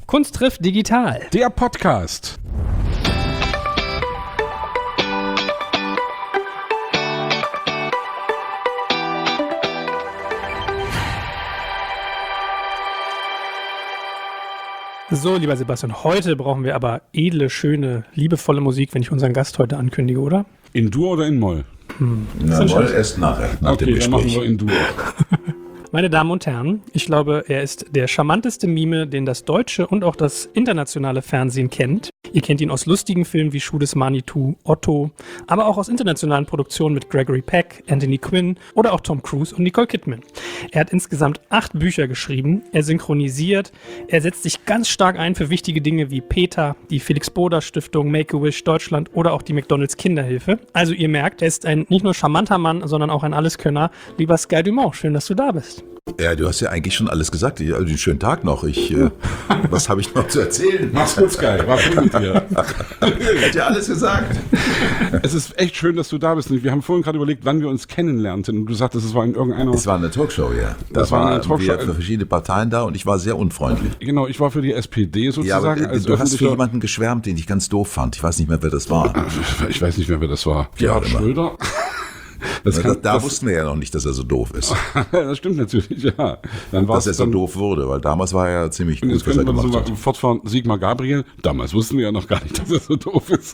Kunst trifft digital. Der Podcast. So, lieber Sebastian, heute brauchen wir aber edle, schöne, liebevolle Musik, wenn ich unseren Gast heute ankündige, oder? In Dur oder in Moll? Na, Moll erst nachher, nach dem Okay, dann machen Gespräch. wir in Dur. Meine Damen und Herren, ich glaube, er ist der charmanteste Mime, den das deutsche und auch das internationale Fernsehen kennt. Ihr kennt ihn aus lustigen Filmen wie Schuh des Manitou, Otto, aber auch aus internationalen Produktionen mit Gregory Peck, Anthony Quinn oder auch Tom Cruise und Nicole Kidman. Er hat insgesamt 8 Bücher geschrieben, er synchronisiert, er setzt sich ganz stark ein für wichtige Dinge wie PETA, die Felix-Boda-Stiftung, Make-A-Wish Deutschland oder auch die McDonalds Kinderhilfe. Also ihr merkt, er ist ein nicht nur charmanter Mann, sondern auch ein Alleskönner. Lieber Sky Dumont, schön, dass du da bist. Ja, du hast ja eigentlich schon alles gesagt. Also, einen schönen Tag noch. Was habe ich noch zu erzählen? Mach's gut, Sky. War schön mit dir. Hat ja alles gesagt. Es ist echt schön, dass du da bist. Wir haben vorhin gerade überlegt, wann wir uns kennenlernten. Und du sagtest, es war in irgendeiner... Es war eine Talkshow, ja. Das war eine Talkshow. Wir für verschiedene Parteien da und ich war sehr unfreundlich. Genau, ich war für die SPD sozusagen. Ja, aber du hast für jemanden geschwärmt, den ich ganz doof fand. Ich weiß nicht mehr, wer das war. Ich weiß nicht mehr, wer das war. Ja, Gerhard Schröder. Da wussten wir ja noch nicht, dass er so doof ist. Das stimmt natürlich, ja. Dass er so doof wurde, weil damals war er ja ziemlich und gut, jetzt was er können wir gemacht so hat. fortfahren. Sigmar Gabriel, damals wussten wir ja noch gar nicht, dass er so doof ist.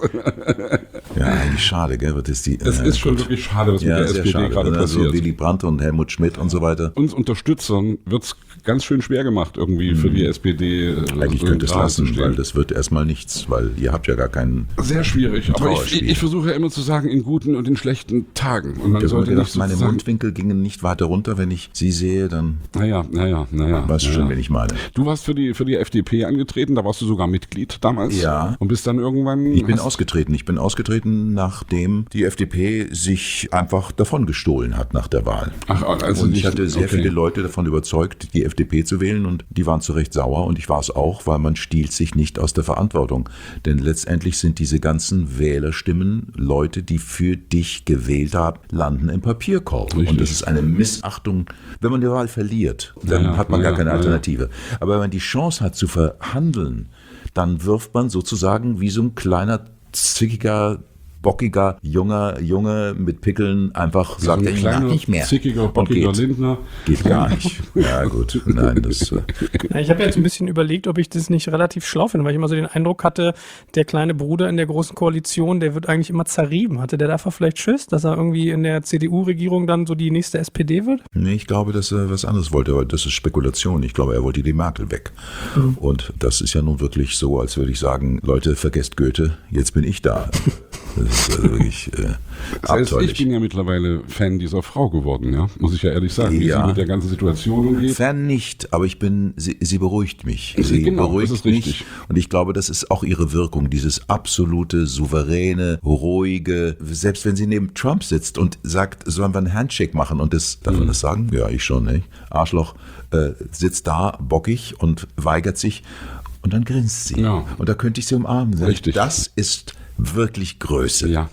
Ja, eigentlich schade, gell? Es ist schon wirklich schade, was mit der sehr SPD schade, gerade ne? passiert. So Willy Brandt und Helmut Schmidt und so weiter. Uns Unterstützern wird's ganz schön schwer gemacht, irgendwie für die SPD. Eigentlich so könnte es gerade zu lassen, stehen. weil das wird erstmal nichts, weil ihr habt ja gar keinen... Sehr schwierig, aber Trauerspiel. ich versuche ja immer zu sagen, in guten und in schlechten Tagen. Und man Ich habe sollte gedacht, nicht meine sozusagen... Mundwinkel gingen nicht weiter runter, wenn ich sie sehe, dann Naja. weißt du schon, wen ich meine. Du warst für die FDP angetreten, da warst du sogar Mitglied damals. Ja. Und bist dann irgendwann... Ich bin ausgetreten, nachdem die FDP sich einfach davon gestohlen hat nach der Wahl. Ach, also Und nicht, ich hatte sehr okay. viele Leute davon überzeugt, die FDP zu wählen und die waren zu Recht sauer und ich war es auch, weil man stiehlt sich nicht aus der Verantwortung. Denn letztendlich sind diese ganzen Wählerstimmen Leute, die für dich gewählt haben, landen im Papierkorb. Richtig. Und das ist eine Missachtung. Wenn man die Wahl verliert, dann hat man gar keine Alternative. Aber wenn man die Chance hat zu verhandeln, dann wirft man sozusagen wie so ein kleiner, zickiger, bockiger, Junge mit Pickeln einfach So sagt, ein ich kleiner, mag nicht mehr. zickiger, Und bockiger geht. Lindner. Geht gar nicht. Ja gut, nein, das... Ja, ich habe jetzt ein bisschen überlegt, ob ich das nicht relativ schlau finde, weil ich immer so den Eindruck hatte, der kleine Bruder in der großen Koalition, der wird eigentlich immer zerrieben. Hatte der dafür vielleicht Schiss, dass er irgendwie in der CDU-Regierung dann so die nächste SPD wird? Nee, ich glaube, dass er was anderes wollte, aber das ist Spekulation. Ich glaube, er wollte die Merkel weg. Und das ist ja nun wirklich so, als würde ich sagen, Leute, vergesst Goethe, jetzt bin ich da. Das ist also wirklich Das heißt, ich abenteuerlich. bin ja mittlerweile Fan dieser Frau geworden, ja, muss ich ja ehrlich sagen, wie Ja. sie mit der ganzen Situation umgeht. Fan nicht, aber sie beruhigt mich. Sie Genau, beruhigt das ist mich. richtig. Und ich glaube, das ist auch ihre Wirkung, dieses absolute, souveräne, ruhige, selbst wenn sie neben Trump sitzt und sagt, sollen wir einen Handshake machen und das, darf man das sagen? Ja, ich schon, nicht? Arschloch, sitzt da bockig und weigert sich und dann grinst sie. Ja. Und da könnte ich sie umarmen. Richtig. Das ist wirklich Größe. Ja.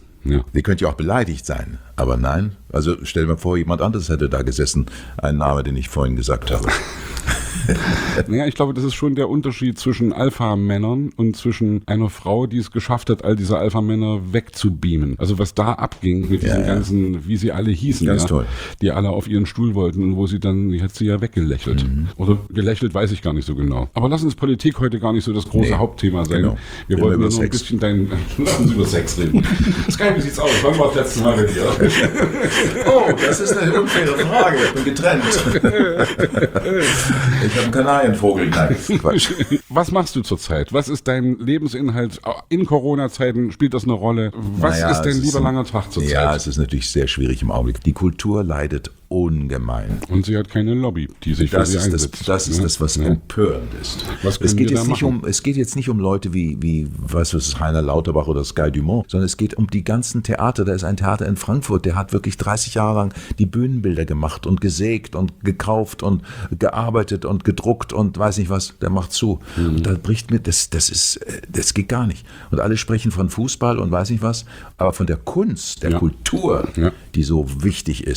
Sie könnte ja auch beleidigt sein, aber nein. Also stell dir mal vor, jemand anderes hätte da gesessen, ein Name, den ich vorhin gesagt habe. Naja, ich glaube, das ist schon der Unterschied zwischen Alpha-Männern und zwischen einer Frau, die es geschafft hat, all diese Alpha-Männer wegzubeamen. Also was da abging mit diesen ganzen, wie sie alle hießen, Ganz toll. die alle auf ihren Stuhl wollten und wo sie dann, die hat sie ja weggelächelt. Oder gelächelt, weiß ich gar nicht so genau. Aber lass uns Politik heute gar nicht so das große Hauptthema sein. Genau. Wir Reden wollten wir nur noch über ein Sex. bisschen lass uns über Sex reden. Sky, wie sieht's aus? Wann war das letzte Mal mit dir? Oh, das ist eine unfaire Frage. Ich bin getrennt. Ich habe einen Kanarienvogel. Nein, Quatsch. Was machst du zurzeit? Was ist dein Lebensinhalt? In Corona-Zeiten spielt das eine Rolle? Was Naja, ist dein es lieber ein- langer Tag zurzeit? Ja, es ist natürlich sehr schwierig im Augenblick. Die Kultur leidet ungemein. Und sie hat keine Lobby, die sich für Das sie ist einsetzt. das, ist das, was Ja. empörend ist. Was können Es geht, wir da jetzt nicht machen? es geht jetzt nicht um Leute wie was ist Heiner Lauterbach oder Sky Dumont, sondern es geht um die ganzen Theater. Da ist ein Theater in Frankfurt, der hat wirklich 30 Jahre lang die Bühnenbilder gemacht und gesägt und gekauft und gearbeitet und gedruckt und weiß nicht was, der macht zu. Und da bricht mir, das geht gar nicht. Und alle sprechen von Fußball und weiß nicht was, aber von der Kunst, der Ja. Kultur, Ja. die so wichtig ist,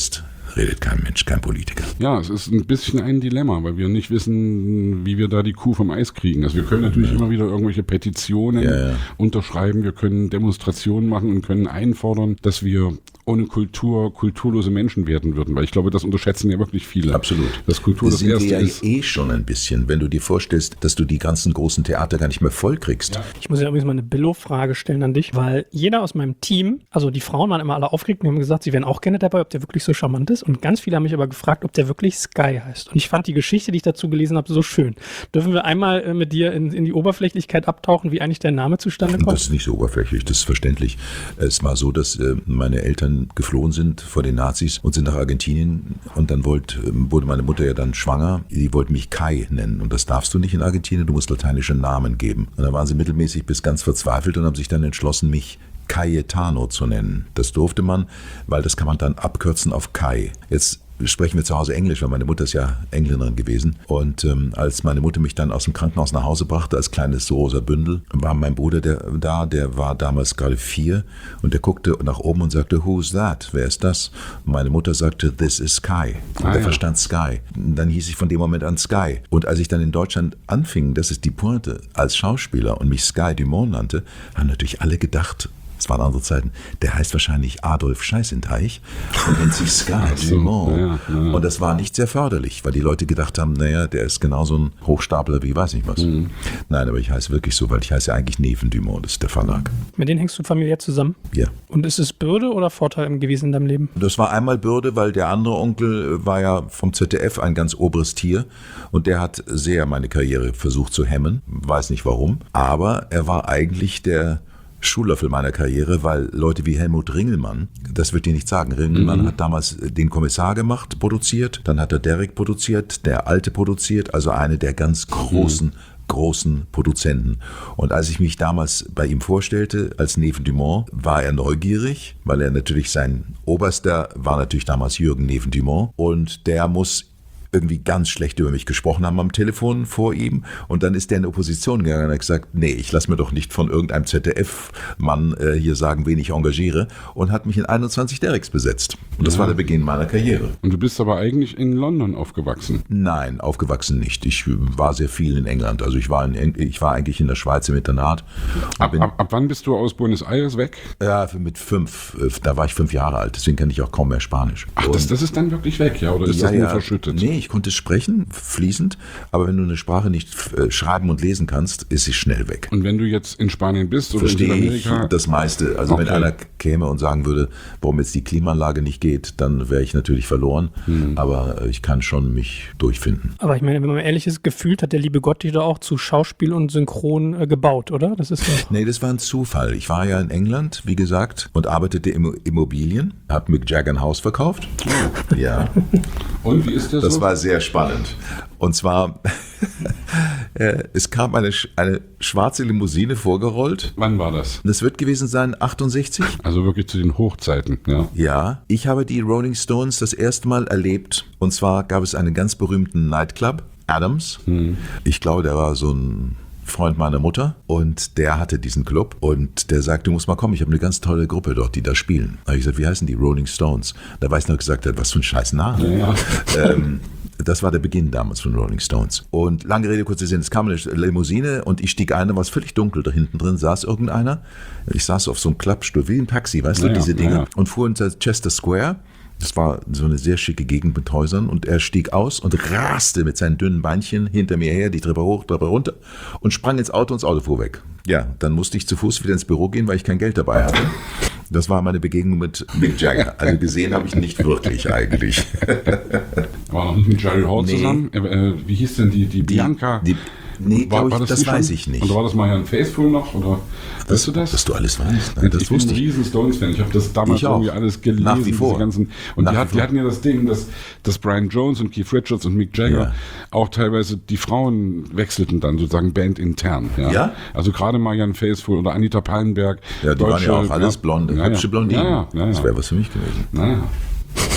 redet kein Mensch, kein Politiker. Ja, es ist ein bisschen ein Dilemma, weil wir nicht wissen, wie wir da die Kuh vom Eis kriegen. Also wir können natürlich immer wieder irgendwelche Petitionen unterschreiben, wir können Demonstrationen machen und können einfordern, dass wir ohne Kultur kulturlose Menschen werden würden, weil ich glaube, das unterschätzen ja wirklich viele. Absolut. Dass Kultur das Erste wir ist. Eh schon ein bisschen, wenn du dir vorstellst, dass du die ganzen großen Theater gar nicht mehr voll kriegst. Ja. Ich muss ja übrigens mal eine Billo-Frage stellen an dich, weil jeder aus meinem Team, also die Frauen waren immer alle aufgeregt und haben gesagt, sie wären auch gerne dabei, ob der wirklich so charmant ist. Und ganz viele haben mich aber gefragt, ob der wirklich Sky heißt. Und ich fand die Geschichte, die ich dazu gelesen habe, so schön. Dürfen wir einmal mit dir in die Oberflächlichkeit abtauchen, wie eigentlich der Name zustande kommt? Das ist nicht so oberflächlich, das ist verständlich. Es war so, dass meine Eltern geflohen sind vor den Nazis und sind nach Argentinien und dann wurde meine Mutter ja dann schwanger. Die wollte mich Kai nennen und das darfst du nicht in Argentinien, du musst lateinische Namen geben. Und dann waren sie mittelmäßig bis ganz verzweifelt und haben sich dann entschlossen, mich Cayetano zu nennen. Das durfte man, weil das kann man dann abkürzen auf Kai. Jetzt sprechen wir zu Hause Englisch, weil meine Mutter ist ja Engländerin gewesen. Und als meine Mutter mich dann aus dem Krankenhaus nach Hause brachte, als kleines rosa Bündel, war mein Bruder der war damals gerade 4 und der guckte nach oben und sagte, who's that? Wer ist das? Und meine Mutter sagte, this is Sky. Und der verstand Sky. Und dann hieß ich von dem Moment an Sky. Und als ich dann in Deutschland anfing, das ist die Pointe, als Schauspieler und mich Sky Dumont nannte, haben natürlich alle gedacht, es waren andere Zeiten, der heißt wahrscheinlich Adolf Scheißenteich und nennt sich Sky Dumont. Ja. Und das war nicht sehr förderlich, weil die Leute gedacht haben, naja, der ist genauso ein Hochstapler wie weiß nicht was. Nein, aber ich heiße wirklich so, weil ich heiße ja eigentlich Neven Dumont, das ist der Verlag. Mit denen hängst du familiär zusammen? Ja. Und ist es Bürde oder Vorteil gewesen in deinem Leben? Das war einmal Bürde, weil der andere Onkel war ja vom ZDF ein ganz oberes Tier und der hat sehr meine Karriere versucht zu hemmen, weiß nicht warum, aber er war eigentlich der Schuhlöffel meiner Karriere, weil Leute wie Helmut Ringelmann, das wird dir nicht sagen, Ringelmann hat damals den Kommissar gemacht, produziert, dann hat er Derek produziert, der Alte produziert, also eine der ganz großen Produzenten. Und als ich mich damals bei ihm vorstellte, als Neven Dumont, war er neugierig, weil er natürlich sein Oberster war natürlich damals Jürgen Neven Dumont und der muss irgendwie ganz schlecht über mich gesprochen haben am Telefon vor ihm und dann ist der in Opposition gegangen und hat gesagt, nee, ich lasse mir doch nicht von irgendeinem ZDF-Mann hier sagen, wen ich engagiere und hat mich in 21 Derricks besetzt. Und das war der Beginn meiner Karriere. Und du bist aber eigentlich in London aufgewachsen? Nein, aufgewachsen nicht. Ich war sehr viel in England. Also ich war eigentlich in der Schweiz im Internat. Ab wann bist du aus Buenos Aires weg? Ja, mit 5. Da war ich 5 Jahre alt, deswegen kenne ich auch kaum mehr Spanisch. Ach, das ist dann wirklich weg, ja? Oder ist das nur verschüttet? Nee, ich konnte sprechen, fließend, aber wenn du eine Sprache nicht schreiben und lesen kannst, ist sie schnell weg. Und wenn du jetzt in Spanien bist oder in Verstehe Südamerika? Ich das meiste. Also wenn einer käme und sagen würde, warum jetzt die Klimaanlage nicht geht, dann wäre ich natürlich verloren, aber ich kann schon mich durchfinden. Aber ich meine, wenn man ehrlich ist, gefühlt hat der liebe Gott dich doch auch zu Schauspiel und Synchron gebaut, oder? Das ist doch Nee, das war ein Zufall. Ich war ja in England, wie gesagt, und arbeitete in Immobilien, habe Mick Jagger ein Haus verkauft. Ja. Und wie ist das Das so? war sehr spannend. Und zwar, es kam eine schwarze Limousine vorgerollt. Wann war das? Das wird gewesen sein 68. Also wirklich zu den Hochzeiten, ja. Ja, ich habe die Rolling Stones das erste Mal erlebt. Und zwar gab es einen ganz berühmten Nightclub, Adams. Ich glaube, der war so ein Freund meiner Mutter und der hatte diesen Club und der sagte, du musst mal kommen, ich habe eine ganz tolle Gruppe dort, die da spielen. Da habe ich gesagt, wie heißen die? Rolling Stones. Da weiß ich noch gesagt, was für ein scheiß Name. Ja. Das war der Beginn damals von Rolling Stones. Und lange Rede, kurzer Sinn, es kam eine Limousine und ich stieg ein, da war es völlig dunkel, da hinten drin saß irgendeiner. Ich saß auf so einem Klappstuhl, wie ein Taxi, weißt du, diese Dinger. Und fuhr unter Chester Square. Das war so eine sehr schicke Gegend mit Häusern und er stieg aus und raste mit seinen dünnen Beinchen hinter mir her, die Treppe hoch, Treppe runter und sprang ins Auto und das Auto fuhr weg. Ja, dann musste ich zu Fuß wieder ins Büro gehen, weil ich kein Geld dabei hatte. Das war meine Begegnung mit Mick Jagger. Also gesehen habe ich ihn nicht wirklich eigentlich. War noch nicht mit Jerry Hall zusammen? Wie hieß denn die Bianca? Nee, das weiß ich nicht. Und war das Marianne Faithfull noch? Oder weißt du das? Dass du alles weißt. Nein, das ich bin ein riesen Stones-Fan. Ich habe das damals irgendwie alles gelesen. Nach wie vor. Und die hatten ja das Ding, dass Brian Jones und Keith Richards und Mick Jagger auch teilweise die Frauen wechselten dann sozusagen bandintern. Ja? Also gerade Marianne Faithfull oder Anita Pallenberg. Ja, die waren ja auch alles blonde, hübsche Blondinen. Ja. Das wäre was für mich gewesen. Naja.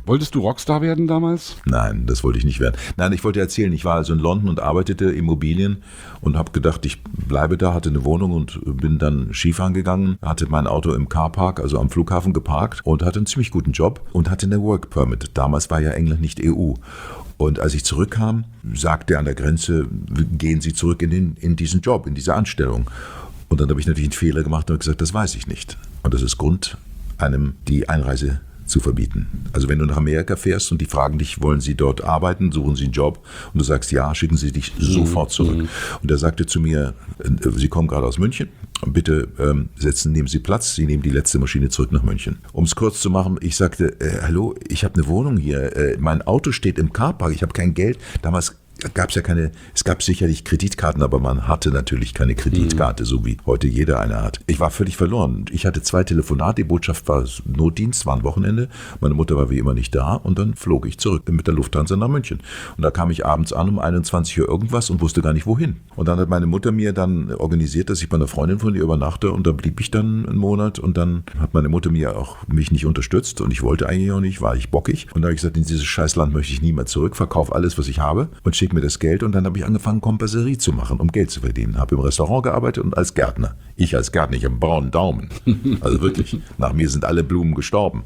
Wolltest du Rockstar werden damals? Nein, das wollte ich nicht werden. Nein, ich wollte erzählen, ich war also in London und arbeitete Immobilien und habe gedacht, ich bleibe da, hatte eine Wohnung und bin dann Skifahren gegangen, hatte mein Auto im Carpark, also am Flughafen geparkt und hatte einen ziemlich guten Job und hatte eine Work Permit. Damals war ja England nicht EU. Und als ich zurückkam, sagte er an der Grenze, gehen Sie zurück in diesen Job, in diese Anstellung. Und dann habe ich natürlich einen Fehler gemacht und gesagt, das weiß ich nicht. Und das ist Grund, einem die Einreise zu verbieten. Also wenn du nach Amerika fährst und die fragen dich, wollen Sie dort arbeiten, suchen Sie einen Job und du sagst ja, schicken Sie dich sofort zurück. Und er sagte zu mir, Sie kommen gerade aus München, bitte nehmen Sie Platz, Sie nehmen die letzte Maschine zurück nach München. Um es kurz zu machen, ich sagte, hallo, ich habe eine Wohnung hier, mein Auto steht im Carpark, ich habe kein Geld. Damals gab es gab sicherlich Kreditkarten, aber man hatte natürlich keine Kreditkarte, so wie heute jeder eine hat. Ich war völlig verloren. Ich hatte 2 Telefonate, die Botschaft war Notdienst, war ein Wochenende. Meine Mutter war wie immer nicht da und dann flog ich zurück mit der Lufthansa nach München. Und da kam ich abends an um 21 Uhr irgendwas und wusste gar nicht wohin. Und dann hat meine Mutter mir dann organisiert, dass ich bei einer Freundin von ihr übernachte und da blieb ich dann einen Monat und dann hat meine Mutter mich nicht unterstützt und ich wollte eigentlich auch nicht, war ich bockig. Und da habe ich gesagt, in dieses Scheißland möchte ich nie mehr zurück, verkaufe alles, was ich habe und schicke mir das Geld und dann habe ich angefangen, Komparserie zu machen, um Geld zu verdienen. Habe im Restaurant gearbeitet und als Gärtner. Ich als Gärtner, ich habe einen braunen Daumen. Also wirklich, nach mir sind alle Blumen gestorben.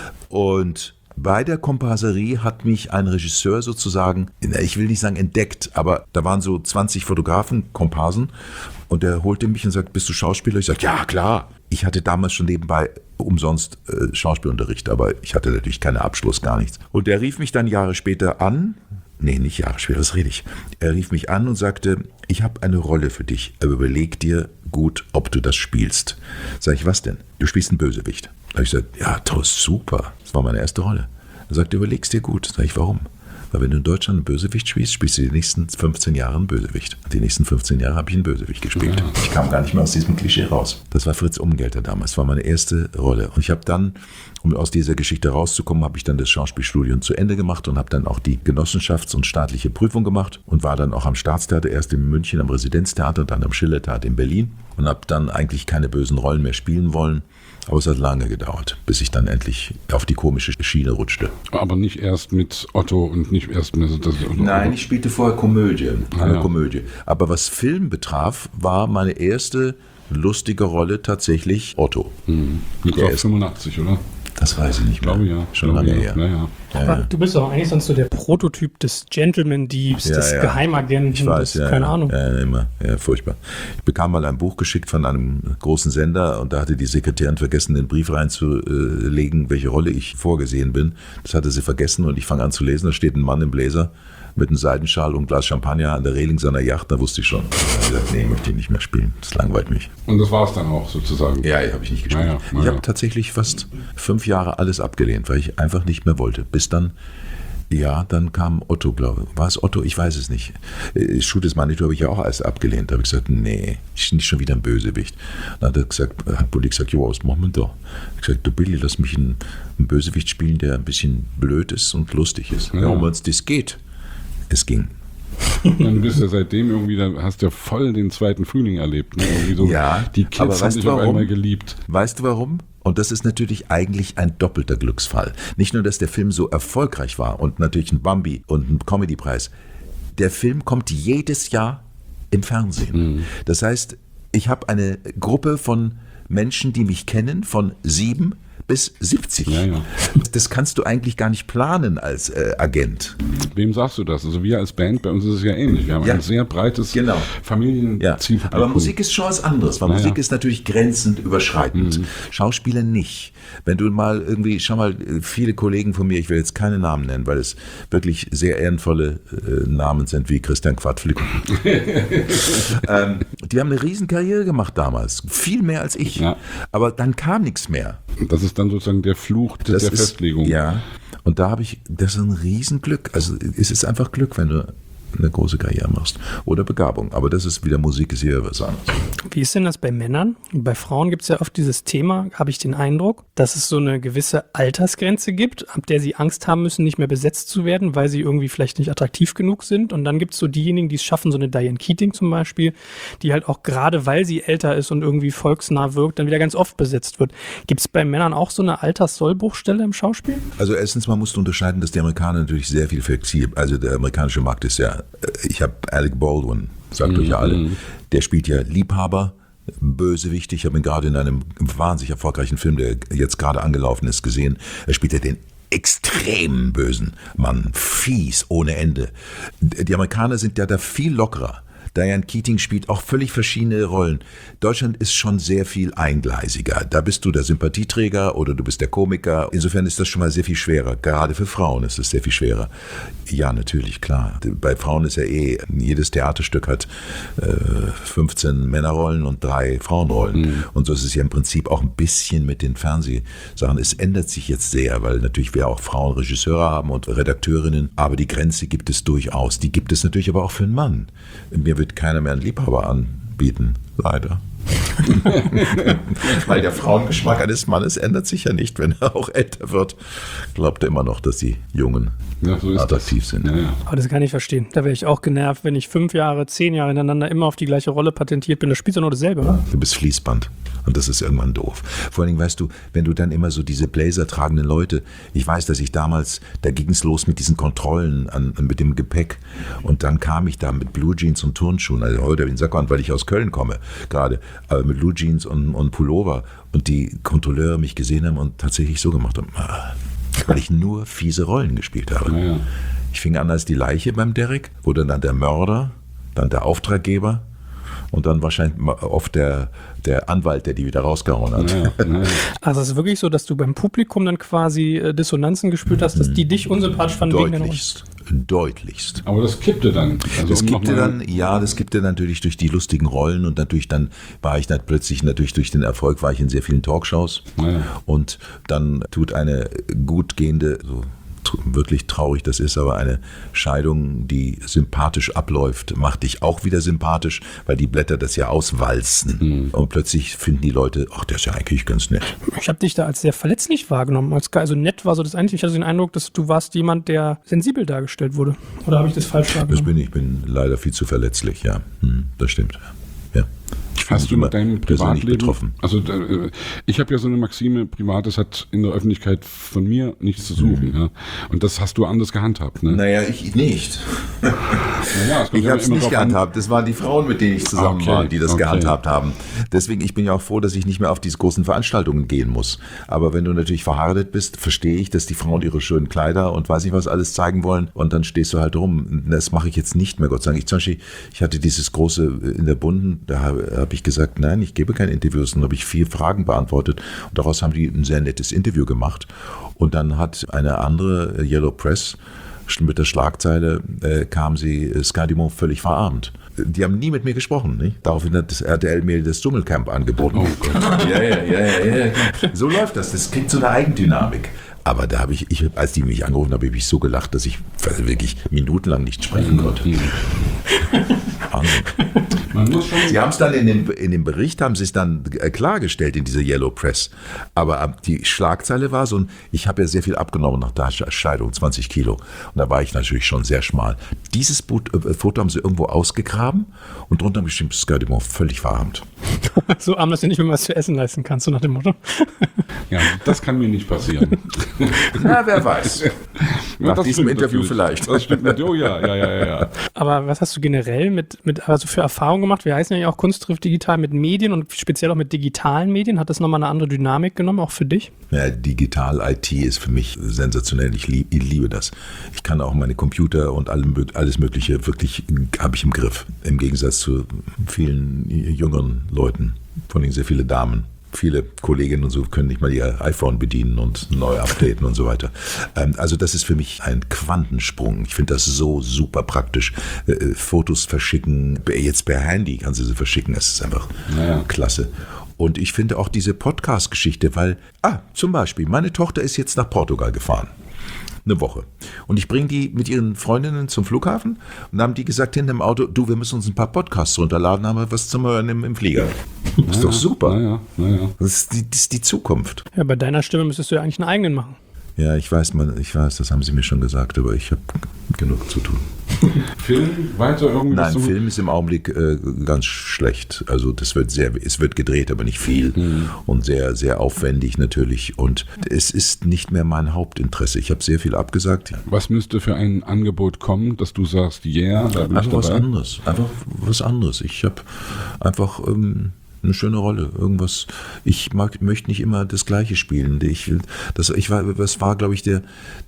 Und bei der Komparserie hat mich ein Regisseur sozusagen, ich will nicht sagen entdeckt, aber da waren so 20 Fotografen, Komparsen und der holte mich und sagt, bist du Schauspieler? Ich sage, ja klar. Ich hatte damals schon nebenbei umsonst Schauspielunterricht, aber ich hatte natürlich keinen Abschluss, gar nichts. Und der rief mich dann Jahre später an, nee, nicht Jahre später, das rede ich. Er rief mich an und sagte, ich habe eine Rolle für dich, aber überleg dir gut, ob du das spielst. Sag ich, was denn? Du spielst einen Bösewicht. Da habe ich gesagt, ja, toll, super. Das war meine erste Rolle. Er sagte, überleg's dir gut. Sag ich, warum? Weil wenn du in Deutschland einen Bösewicht spielst, spielst du die nächsten 15 Jahre einen Bösewicht. Die nächsten 15 Jahre habe ich einen Bösewicht gespielt. Ja. Ich kam gar nicht mehr aus diesem Klischee raus. Das war Fritz Umgelter damals, das war meine erste Rolle. Und ich habe dann, um aus dieser Geschichte rauszukommen, habe ich dann das Schauspielstudium zu Ende gemacht und habe dann auch die Genossenschafts- und staatliche Prüfung gemacht und war dann auch am Staatstheater, erst in München am Residenztheater und dann am Schillertheater in Berlin und habe dann eigentlich keine bösen Rollen mehr spielen wollen. Aber es hat lange gedauert, bis ich dann endlich auf die komische Schiene rutschte. Aber nicht erst mit Otto und nicht erst mit... Nein, ich spielte vorher Komödie. Komödie. Aber was Film betraf, war meine erste lustige Rolle tatsächlich Otto. Mit 85, oder? Das weiß ich nicht mehr. Ich glaube ja. Schon lange her. Ja. Aber du bist doch eigentlich sonst so der Prototyp des Gentleman-Diebs, des Geheimagenten. Ich weiß, keine Ahnung. Immer. Ja, furchtbar. Ich bekam mal ein Buch geschickt von einem großen Sender und da hatte die Sekretärin vergessen, den Brief reinzulegen, welche Rolle ich vorgesehen bin. Das hatte sie vergessen und ich fange an zu lesen. Da steht ein Mann im Bläser mit einem Seidenschal und ein Glas Champagner an der Reling seiner Yacht. Da wusste ich schon. Da habe ich gesagt, nee, möchte ich nicht mehr spielen. Das langweilt mich. Und das war es dann auch sozusagen? Ja, habe ich nicht gespielt. Ich habe tatsächlich fast 5 Jahre alles abgelehnt, weil ich einfach nicht mehr wollte. Bis dann, dann kam Otto, glaube ich. War es Otto? Ich weiß es nicht. Schuh des Manitou habe ich ja auch alles abgelehnt. Da habe ich gesagt, nee, ich bin nicht schon wieder ein Bösewicht. Dann hat Bulli gesagt, jo, was machen wir da? Ich habe gesagt, du Billy, lass mich einen Bösewicht spielen, der ein bisschen blöd ist und lustig ist. Ja, um uns das geht. Es ging. Du bist ja seitdem irgendwie, hast ja voll den zweiten Frühling erlebt. Ne? So, die Kids haben dich auf einmal geliebt. Weißt du warum? Und das ist natürlich eigentlich ein doppelter Glücksfall. Nicht nur, dass der Film so erfolgreich war und natürlich ein Bambi und ein Comedypreis. Der Film kommt jedes Jahr im Fernsehen. Das heißt, ich habe eine Gruppe von Menschen, die mich kennen, von 7 bis 70. Ja. Das kannst du eigentlich gar nicht planen als Agent. Wem sagst du das? Also wir als Band, bei uns ist es ja ähnlich. Wir haben ein sehr breites Familienzielpublikum. Aber Musik ist schon was anderes, weil Musik ist natürlich grenzend überschreitend. Schauspieler nicht. Wenn du mal irgendwie, schau mal, viele Kollegen von mir, ich will jetzt keine Namen nennen, weil es wirklich sehr ehrenvolle Namen sind, wie Christian Quadflick. Die haben eine riesen Karriere gemacht damals. Viel mehr als ich. Ja. Aber dann kam nichts mehr. Das ist dann sozusagen der Fluch der Festlegung. Ja, und das ist ein Riesenglück. Also es ist einfach Glück, wenn du eine große Karriere machst. Oder Begabung. Aber das ist wieder Musik, ist hier was anderes. Wie ist denn das bei Männern? Bei Frauen gibt es ja oft dieses Thema, habe ich den Eindruck, dass es so eine gewisse Altersgrenze gibt, ab der sie Angst haben müssen, nicht mehr besetzt zu werden, weil sie irgendwie vielleicht nicht attraktiv genug sind. Und dann gibt es so diejenigen, die es schaffen, so eine Diane Keating zum Beispiel, die halt auch gerade, weil sie älter ist und irgendwie volksnah wirkt, dann wieder ganz oft besetzt wird. Gibt es bei Männern auch so eine Alterssollbruchstelle im Schauspiel? Also erstens mal musst du unterscheiden, dass die Amerikaner natürlich sehr viel flexibel, also der amerikanische Markt ist ja, ich habe Alec Baldwin, sagt euch ja alle, der spielt ja Liebhaber, Bösewicht. Ich habe ihn gerade in einem wahnsinnig erfolgreichen Film, der jetzt gerade angelaufen ist, gesehen. Er spielt ja den extrem bösen Mann, fies ohne Ende. Die Amerikaner sind ja da viel lockerer. Diane Keating spielt auch völlig verschiedene Rollen. Deutschland ist schon sehr viel eingleisiger. Da bist du der Sympathieträger oder du bist der Komiker. Insofern ist das schon mal sehr viel schwerer. Gerade für Frauen ist es sehr viel schwerer. Ja, natürlich, klar. Bei Frauen ist ja jedes Theaterstück hat 15 Männerrollen und 3 Frauenrollen. Und so ist es ja im Prinzip auch ein bisschen mit den Fernsehsachen. Es ändert sich jetzt sehr, weil natürlich wir auch Frauenregisseure haben und Redakteurinnen. Aber die Grenze gibt es durchaus. Die gibt es natürlich aber auch für einen Mann. Mir wird keiner mehr einen Liebhaber anbieten, leider. Weil der Frauengeschmack eines Mannes ändert sich ja nicht, wenn er auch älter wird. Glaubt er immer noch, dass die Jungen attraktiv sind. Ja. Aber das kann ich verstehen. Da wäre ich auch genervt, wenn ich 5 Jahre, 10 Jahre hintereinander immer auf die gleiche Rolle patentiert bin. Da spielst du nur dasselbe, oder? Du bist Fließband. Und das ist irgendwann doof. Vor allen Dingen, weißt du, wenn du dann immer so diese Blazer tragenden Leute, ich weiß, dass ich damals, da ging es los mit diesen Kontrollen mit dem Gepäck und dann kam ich da mit Blue Jeans und Turnschuhen, also heute habe ich einen Sack an, weil ich aus Köln komme gerade, aber mit Blue Jeans und Pullover und die Kontrolleure mich gesehen haben und tatsächlich so gemacht haben, weil ich nur fiese Rollen gespielt habe. Ja. Ich fing an als die Leiche beim Derrick, wurde dann der Mörder, dann der Auftraggeber, und dann wahrscheinlich oft der Anwalt, der die wieder rausgehauen hat. Ja. Also es ist wirklich so, dass du beim Publikum dann quasi Dissonanzen gespürt hast, dass die dich unsympathisch fanden wegen der Deutlichst. Aber das kippte dann. Also das kippte natürlich durch die lustigen Rollen und natürlich dann war ich plötzlich natürlich durch den Erfolg war ich in sehr vielen Talkshows und dann tut eine gut gehende, so wirklich traurig das ist, aber eine Scheidung, die sympathisch abläuft, macht dich auch wieder sympathisch, weil die Blätter das ja auswalzen. Und plötzlich finden die Leute, ach, der ist ja eigentlich ganz nett. Ich habe dich da als sehr verletzlich wahrgenommen. Also nett war so das Einzige. Ich hatte den Eindruck, dass du warst jemand, der sensibel dargestellt wurde. Oder habe ich das falsch wahrgenommen? Ich bin leider viel zu verletzlich, ja. Das stimmt. Ja. Hast du mit deinem Privatleben betroffen? Also ich habe ja so eine Maxime, Privates hat in der Öffentlichkeit von mir nichts zu suchen. Ja? Und das hast du anders gehandhabt. Ne? Naja, ich nicht. Ich habe es nicht gehandhabt. Das waren die Frauen, mit denen ich zusammen war, die das gehandhabt haben. Deswegen, ich bin ja auch froh, dass ich nicht mehr auf diese großen Veranstaltungen gehen muss. Aber wenn du natürlich verheiratet bist, verstehe ich, dass die Frauen ihre schönen Kleider und weiß nicht was alles zeigen wollen. Und dann stehst du halt rum. Das mache ich jetzt nicht mehr, Gott sei Dank. Ich hatte dieses große in der Bunden, da habe ich gesagt, nein, ich gebe keine Interviews. Dann habe ich 4 Fragen beantwortet und daraus haben die ein sehr nettes Interview gemacht. Und dann hat eine andere Yellow Press mit der Schlagzeile kam sie Sky Dumont völlig verarmt. Die haben nie mit mir gesprochen. Nicht? Daraufhin hat das RTL mir das Dschungelcamp angeboten. Oh Gott. Ja. So läuft das. Das kriegt so eine Eigendynamik. Aber da habe ich, als die mich angerufen haben, habe ich so gelacht, dass ich wirklich minutenlang nicht sprechen konnte. Sie haben es dann in dem Bericht, haben sie es dann klargestellt in dieser Yellow Press. Aber die Schlagzeile war so, ich habe ja sehr viel abgenommen nach der Scheidung, 20 Kilo. Und da war ich natürlich schon sehr schmal. Dieses Foto haben sie irgendwo ausgegraben und drunter haben geschrieben, Sky Dumont völlig verarmt. So arm, dass du nicht mehr was zu essen leisten kannst, so nach dem Motto. Ja, das kann mir nicht passieren. Na, wer weiß. Nach diesem Interview natürlich. vielleicht. Das stimmt natürlich. Oh ja. Aber was hast du generell also für Erfahrungen gemacht? Wir heißen ja auch Kunst trifft digital mit Medien und speziell auch mit digitalen Medien. Hat das nochmal eine andere Dynamik genommen, auch für dich? Ja, Digital-IT ist für mich sensationell. Ich liebe das. Ich kann auch meine Computer und alles Mögliche wirklich, habe ich im Griff. Im Gegensatz zu vielen jüngeren Leuten, vor allem sehr viele Damen. Viele Kolleginnen und so können nicht mal ihr iPhone bedienen und neu updaten und so weiter. Also das ist für mich ein Quantensprung. Ich finde das so super praktisch. Fotos verschicken, jetzt per Handy kannst du sie verschicken. Das ist einfach klasse. Und ich finde auch diese Podcast-Geschichte, weil, zum Beispiel, meine Tochter ist jetzt nach Portugal gefahren. Eine Woche. Und ich bringe die mit ihren Freundinnen zum Flughafen und haben die gesagt hinter dem Auto, du, wir müssen uns ein paar Podcasts runterladen, haben wir was zum Hören im Flieger. Ist doch super. Ja. Das ist die Zukunft. Ja, bei deiner Stimme müsstest du ja eigentlich einen eigenen machen. Ja, ich weiß, das haben sie mir schon gesagt, aber ich habe genug zu tun. Film weiter irgendwie? Nein, Film ist im Augenblick ganz schlecht. Also es wird gedreht, aber nicht viel und sehr, sehr aufwendig natürlich. Und es ist nicht mehr mein Hauptinteresse. Ich habe sehr viel abgesagt. Was müsste für ein Angebot kommen, dass du sagst, yeah, da bin ich dabei? Einfach was anderes. Ich habe einfach eine schöne Rolle, irgendwas. Möchte nicht immer das Gleiche spielen. Das war, glaube ich, der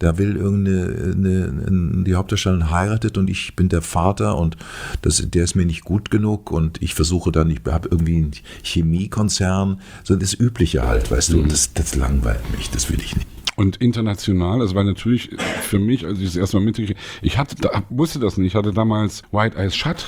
will die Hauptdarstellerin heiratet und ich bin der Vater und der ist mir nicht gut genug und ich versuche dann, ich habe irgendwie einen Chemiekonzern, so das Übliche halt, weißt du, und das langweilt mich, das will ich nicht. Und international, also weil natürlich für mich, als ich das erste Mal mitgekriegt, wusste das nicht, ich hatte damals White Eyes Shut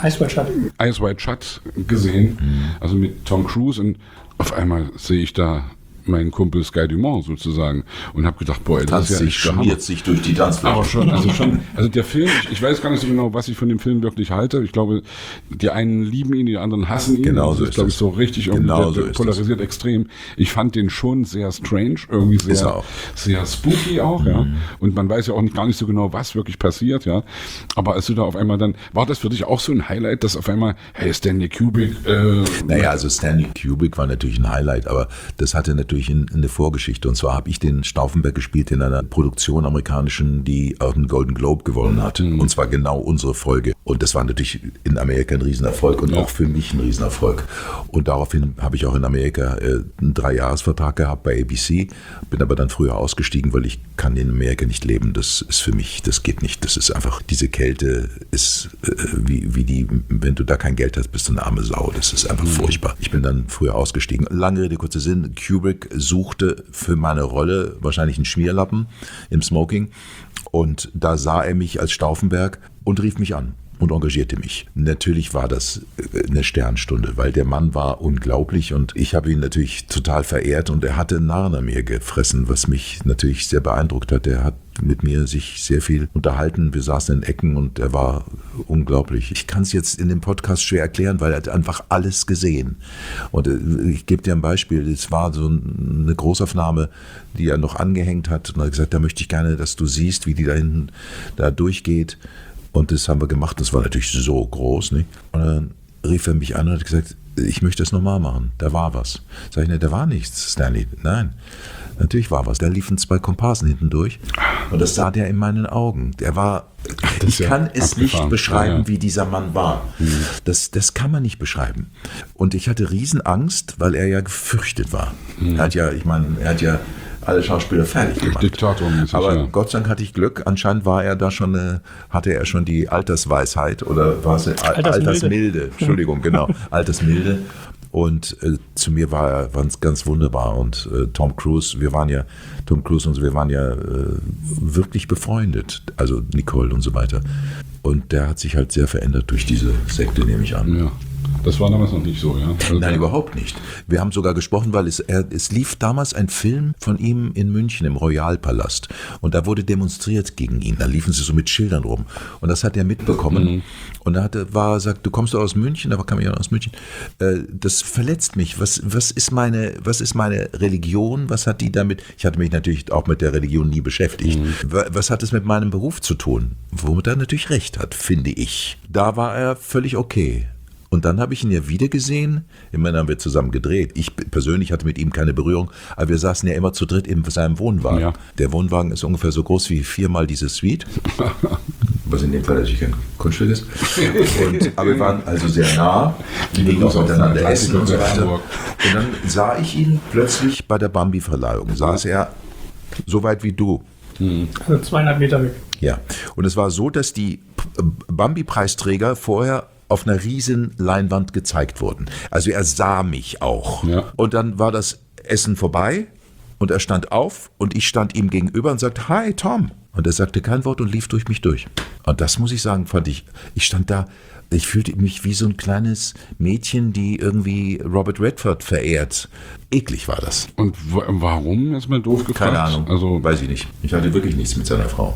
Eyes Wide Shut gesehen, also mit Tom Cruise und auf einmal sehe ich da meinen Kumpel Sky Dumont sozusagen und habe gedacht, boah, das ist ja echt schmiert sich durch die Tanzfläche. Aber schon, also der Film, ich weiß gar nicht so genau, was ich von dem Film wirklich halte. Ich glaube, die einen lieben ihn, die anderen hassen ihn. Genau so ist, glaube ich, so richtig irgendwie, der polarisiert extrem. Ich fand den schon sehr strange, irgendwie sehr spooky auch, ja. Und man weiß ja auch gar nicht so genau, was wirklich passiert, ja. Aber als du da auf einmal dann, war das für dich auch so ein Highlight, dass auf einmal, hey, Stanley Kubrick, Naja, also Stanley Kubrick war natürlich ein Highlight, aber das hatte natürlich in der Vorgeschichte. Und zwar habe ich den Stauffenberg gespielt in einer Produktion amerikanischen, die auch einen Golden Globe gewonnen hat. Und zwar genau unsere Folge. Und das war natürlich in Amerika ein Riesenerfolg und auch für mich ein Riesenerfolg. Und daraufhin habe ich auch in Amerika einen 3-Jahres-Vertrag gehabt bei ABC, bin aber dann früher ausgestiegen, weil ich kann in Amerika nicht leben. Das ist für mich, das geht nicht. Das ist einfach, diese Kälte ist wie die, wenn du da kein Geld hast, bist du eine arme Sau. Das ist einfach furchtbar. Ich bin dann früher ausgestiegen. Lange Rede, kurzer Sinn, Kubrick suchte für meine Rolle wahrscheinlich einen Schmierlappen im Smoking und da sah er mich als Stauffenberg und rief mich an und engagierte mich. Natürlich war das eine Sternstunde, weil der Mann war unglaublich und ich habe ihn natürlich total verehrt und er hatte einen Narren an mir gefressen, was mich natürlich sehr beeindruckt hat. Er hat mit mir sich sehr viel unterhalten. Wir saßen in Ecken und er war unglaublich. Ich kann es jetzt in dem Podcast schwer erklären, weil er hat einfach alles gesehen. Und ich gebe dir ein Beispiel. Es war so eine Großaufnahme, die er noch angehängt hat und er hat gesagt, da möchte ich gerne, dass du siehst, wie die da hinten da durchgeht. Und das haben wir gemacht. Das war natürlich so groß. Nicht? Und dann rief er mich an und hat gesagt, ich möchte das nochmal machen. Da war was. Sag ich, ne, da war nichts, Stanley. Nein. Natürlich war was. Da liefen 2 Komparsen hinten durch und das sah der in meinen Augen. Der war, ich kann es nicht beschreiben, wie dieser Mann war. Das kann man nicht beschreiben. Und ich hatte Riesenangst, weil er ja gefürchtet war. Er hat ja alle Schauspieler fertig gemacht. Diktatormäßig, aber Gott sei Dank hatte ich Glück. Anscheinend war er da hatte er schon die Altersweisheit oder war es Altersmilde. Entschuldigung, genau. Altersmilde. Und zu mir war er ganz wunderbar. Und Tom Cruise und wir waren ja wirklich befreundet. Also Nicole und so weiter. Und der hat sich halt sehr verändert durch diese Sekte, nehme ich an. Ja. Das war damals noch nicht so, ja? Also Nein, überhaupt nicht. Wir haben sogar gesprochen, weil es lief damals ein Film von ihm in München im Royalpalast und da wurde demonstriert gegen ihn. Da liefen sie so mit Schildern rum und das hat er mitbekommen und da sagt, du kommst aus München, aber kam ja aus München. Das verletzt mich. Was ist meine Religion? Was hat die damit? Ich hatte mich natürlich auch mit der Religion nie beschäftigt. Was hat es mit meinem Beruf zu tun? Womit er natürlich recht hat, finde ich. Da war er völlig okay. Und dann habe ich ihn ja wieder gesehen. Immerhin haben wir zusammen gedreht. Ich persönlich hatte mit ihm keine Berührung, aber wir saßen ja immer zu dritt in seinem Wohnwagen. Ja. Der Wohnwagen ist ungefähr so groß wie 4-mal diese Suite. Was in dem Fall natürlich kein Kunststück ist. Aber wir waren also sehr nah. Wir gingen auch miteinander essen und so weiter. Und dann sah ich ihn plötzlich bei der Bambi-Verleihung. Saß er so weit wie du. Also 200 Meter weg. Ja, und es war so, dass die Bambi-Preisträger vorher auf einer riesen Leinwand gezeigt wurden. Also er sah mich auch. Ja. Und dann war das Essen vorbei und er stand auf und ich stand ihm gegenüber und sagte, hi Tom. Und er sagte kein Wort und lief durch mich durch. Und das muss ich sagen, fand ich stand da Ich fühlte mich wie so ein kleines Mädchen, die irgendwie Robert Redford verehrt. Eklig war das. Und warum, ist mal doof gefragt? Keine Ahnung, Also, weiß ich nicht. Ich hatte wirklich nichts mit seiner Frau.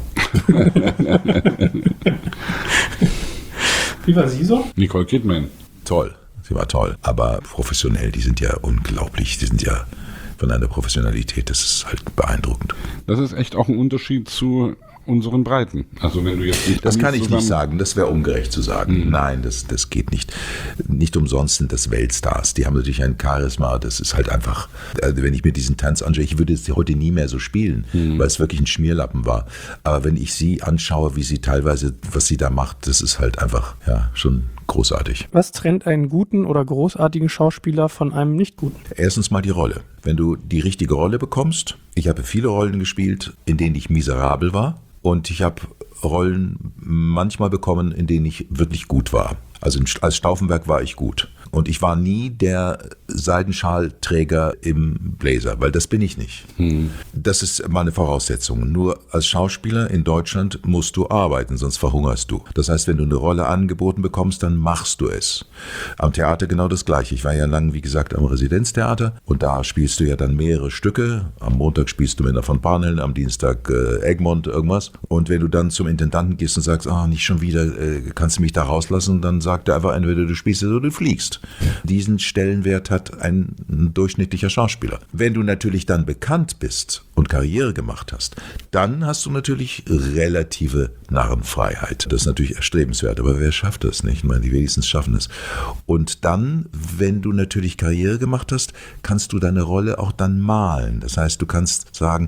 Wie war sie so? Nicole Kidman. Toll, sie war toll. Aber professionell, die sind ja unglaublich. Die sind ja von einer Professionalität, das ist halt beeindruckend. Das ist echt auch ein Unterschied zu unseren Breiten. Also wenn du jetzt mit Das Amis kann ich nicht sagen, das wäre ungerecht zu sagen. Nein, das geht nicht. Nicht umsonst sind das Weltstars. Die haben natürlich ein Charisma, das ist halt einfach, wenn ich mir diesen Tanz anschaue, ich würde es heute nie mehr so spielen, weil es wirklich ein Schmierlappen war. Aber wenn ich sie anschaue, wie sie teilweise, was sie da macht, das ist halt einfach, ja, schon großartig. Was trennt einen guten oder großartigen Schauspieler von einem nicht guten? Erstens mal die Rolle. Wenn du die richtige Rolle bekommst, ich habe viele Rollen gespielt, in denen ich miserabel war. Und ich habe Rollen manchmal bekommen, in denen ich wirklich gut war. Also als Stauffenberg war ich gut. Und ich war nie der Seidenschalträger im Blazer, weil das bin ich nicht. Das ist meine Voraussetzung. Nur als Schauspieler in Deutschland musst du arbeiten, sonst verhungerst du. Das heißt, wenn du eine Rolle angeboten bekommst, dann machst du es. Am Theater genau das Gleiche. Ich war ja lang, wie gesagt, am Residenztheater und da spielst du ja dann mehrere Stücke. Am Montag spielst du Männer von Barnhelm, am Dienstag Egmont, irgendwas. Und wenn du dann zum Intendanten gehst und sagst, nicht schon wieder, kannst du mich da rauslassen, dann sagt er einfach, entweder du spielst oder du fliegst. Diesen Stellenwert hat ein durchschnittlicher Schauspieler. Wenn du natürlich dann bekannt bist und Karriere gemacht hast, dann hast du natürlich relative Narrenfreiheit. Das ist natürlich erstrebenswert, aber wer schafft das nicht? Ich meine, die wenigstens schaffen es. Und dann, wenn du natürlich Karriere gemacht hast, kannst du deine Rolle auch dann malen. Das heißt, du kannst sagen,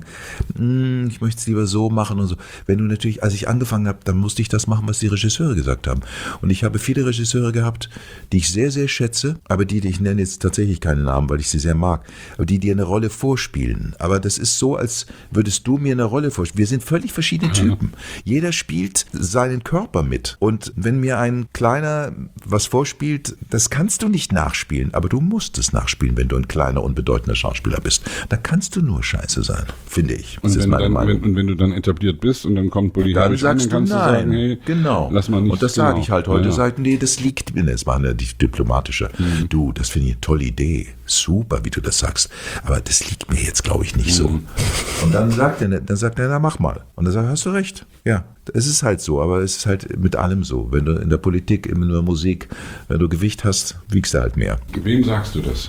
ich möchte es lieber so machen und so. Wenn du natürlich, als ich angefangen habe, dann musste ich das machen, was die Regisseure gesagt haben. Und ich habe viele Regisseure gehabt, die ich sehr, sehr schätze, aber ich nenne jetzt tatsächlich keine Namen, weil ich sie sehr mag, aber die dir eine Rolle vorspielen. Aber das ist so, als würdest du mir eine Rolle vorspielen. Wir sind völlig verschiedene Typen. Jeder spielt seinen Körper mit. Und wenn mir ein Kleiner was vorspielt, das kannst du nicht nachspielen, aber du musst es nachspielen, wenn du ein kleiner, unbedeutender Schauspieler bist. Da kannst du nur scheiße sein, finde ich. Das ist meine Meinung. Und wenn du dann etabliert bist und dann kommt Bully Dann Herbig sagst an, dann du kannst nein. du sagen, hey, genau. lass mal nicht. Und das sage ich halt heute, sagen, nee, das liegt mir. Das war eine diplomatische. Du, das finde ich eine tolle Idee. Super, wie du das sagst. Aber das liegt mir jetzt, glaube ich, nicht so. Und dann sagt er, na mach mal. Und dann sagt er, hast du recht. Ja, es ist halt so, aber es ist halt mit allem so. Wenn du in der Politik, in der Musik, wenn du Gewicht hast, wiegst du halt mehr. Wem sagst du das?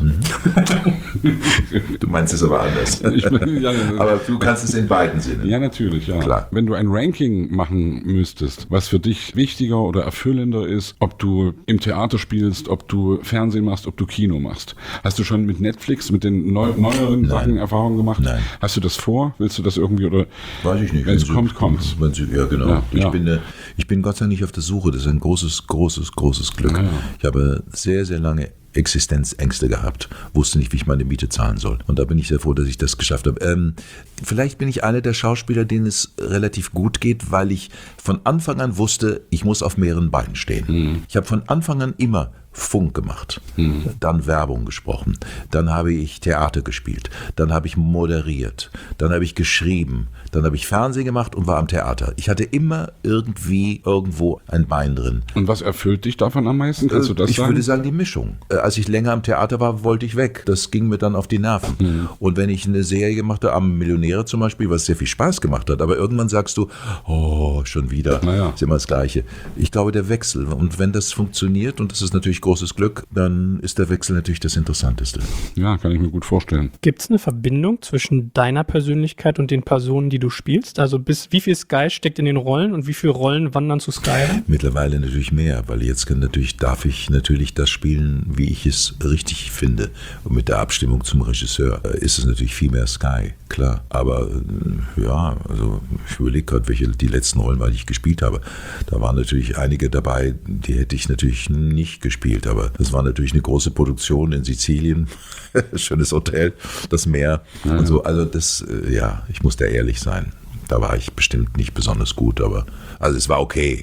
Du meinst es aber anders. Aber du kannst es in beiden Sinnen. Ja, natürlich, ja. Klar. Wenn du ein Ranking machen müsstest, was für dich wichtiger oder erfüllender ist, ob du im Theater spielst, ob du Fernsehen machst, ob du Kino machst. Hast du schon mit Netflix, mit den neueren Sachen Erfahrungen gemacht? Nein. Hast du das vor? Willst du das irgendwie oder? Weiß ich nicht. Wenn es kommt, kommt's. Ja, genau. Ja, Ich bin Gott sei Dank nicht auf der Suche. Das ist ein großes Glück. Ja. Ich habe sehr, sehr lange Existenzängste gehabt, wusste nicht, wie ich meine Miete zahlen soll. Und da bin ich sehr froh, dass ich das geschafft habe. Vielleicht bin ich einer der Schauspieler, denen es relativ gut geht, weil ich von Anfang an wusste, ich muss auf mehreren Beinen stehen. Ich habe von Anfang an immer Funk gemacht, dann Werbung gesprochen, dann habe ich Theater gespielt, dann habe ich moderiert, dann habe ich geschrieben, dann habe ich Fernsehen gemacht und war am Theater. Ich hatte immer irgendwo ein Bein drin. Und was erfüllt dich davon am meisten? Kannst du das Ich sagen? würde sagen, die Mischung. Als ich länger am Theater war, wollte ich weg. Das ging mir dann auf die Nerven. Und wenn ich eine Serie gemacht habe, am Millionäre zum Beispiel, was sehr viel Spaß gemacht hat, aber irgendwann sagst du, oh, schon wieder, ist immer das Gleiche. Ich glaube, der Wechsel. Und wenn das funktioniert, und das ist natürlich großes Glück, dann ist der Wechsel natürlich das Interessanteste. Ja, kann ich mir gut vorstellen. Gibt es eine Verbindung zwischen deiner Persönlichkeit und den Personen, die du spielst? Also wie viel Sky steckt in den Rollen und wie viele Rollen wandern zu Sky? Mittlerweile natürlich mehr, weil jetzt darf ich natürlich das spielen, wie ich es richtig finde. Und mit der Abstimmung zum Regisseur ist es natürlich viel mehr Sky, klar. Aber ja, also ich überlege gerade, welche die letzten Rollen, weil ich gespielt habe. Da waren natürlich einige dabei, die hätte ich natürlich nicht gespielt, aber das war natürlich eine große Produktion in Sizilien. Schönes Hotel, das Meer und so. Also das, ich muss da ehrlich sein. Da war ich bestimmt nicht besonders gut, aber also es war okay.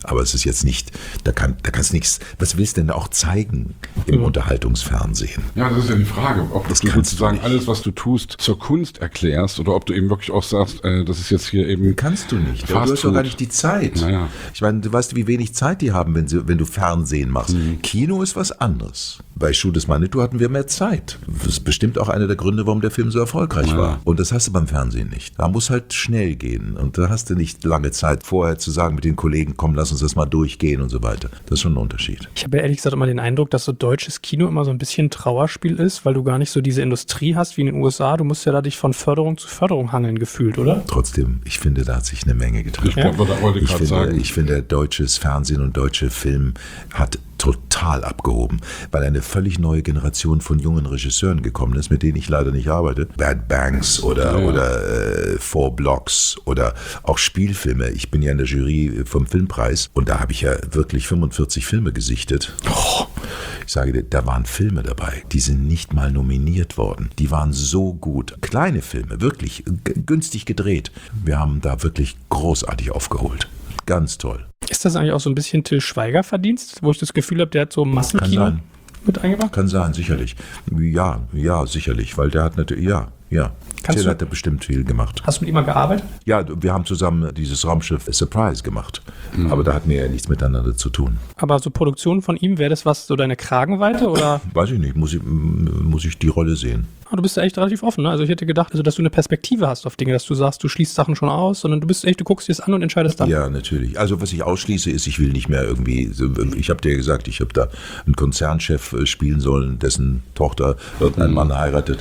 Aber es ist jetzt nicht, da kannst du nichts, was willst du denn auch zeigen im Unterhaltungsfernsehen? Ja, das ist ja die Frage, ob du sozusagen alles, was du tust, zur Kunst erklärst oder ob du eben wirklich auch sagst, das ist jetzt hier eben... Kannst du nicht, du hast doch gar nicht die Zeit. Naja. Ich meine, du weißt, wie wenig Zeit die haben, wenn du Fernsehen machst. Kino ist was anderes. Bei Schuh des Manitou hatten wir mehr Zeit. Das ist bestimmt auch einer der Gründe, warum der Film so erfolgreich war. Und das hast du beim Fernsehen nicht. Da muss halt schnell gehen. Und da hast du nicht lange Zeit vorher zu sagen mit den Kollegen, komm, lass uns das mal durchgehen und so weiter. Das ist schon ein Unterschied. Ich habe ja ehrlich gesagt immer den Eindruck, dass so deutsches Kino immer so ein bisschen Trauerspiel ist, weil du gar nicht so diese Industrie hast wie in den USA. Du musst ja da dich von Förderung zu Förderung hangeln gefühlt, oder? Trotzdem, ich finde, da hat sich eine Menge getan. Ich finde, deutsches Fernsehen und deutsche Film hat total abgehoben, weil eine völlig neue Generation von jungen Regisseuren gekommen ist, mit denen ich leider nicht arbeite. Bad Banks oder Four Blocks oder auch Spielfilme. Ich bin ja in der Jury vom Filmpreis und da habe ich ja wirklich 45 Filme gesichtet. Ich sage dir, da waren Filme dabei, die sind nicht mal nominiert worden. Die waren so gut. Kleine Filme, wirklich günstig gedreht. Wir haben da wirklich großartig aufgeholt. Ganz toll. Ist das eigentlich auch so ein bisschen Till Schweiger-Verdienst, wo ich das Gefühl habe, der hat so Massenkino mit eingebracht? Kann sein, sicherlich. Ja, sicherlich, weil der hat natürlich, Till hat da bestimmt viel gemacht. Hast du mit ihm mal gearbeitet? Ja, wir haben zusammen dieses Raumschiff Surprise gemacht. Aber da hatten wir ja nichts miteinander zu tun. Aber so Produktionen von ihm, wäre das was, so deine Kragenweite, oder? Weiß ich nicht, muss ich die Rolle sehen. Du bist ja echt relativ offen, ne? Also ich hätte gedacht, dass du eine Perspektive hast auf Dinge, dass du sagst, du schließt Sachen schon aus, sondern du guckst dir es an und entscheidest dann. Ja, natürlich. Also was ich ausschließe ist, ich will nicht mehr irgendwie, ich habe dir gesagt, ich habe da einen Konzernchef spielen sollen, dessen Tochter irgendeinen Mann heiratet.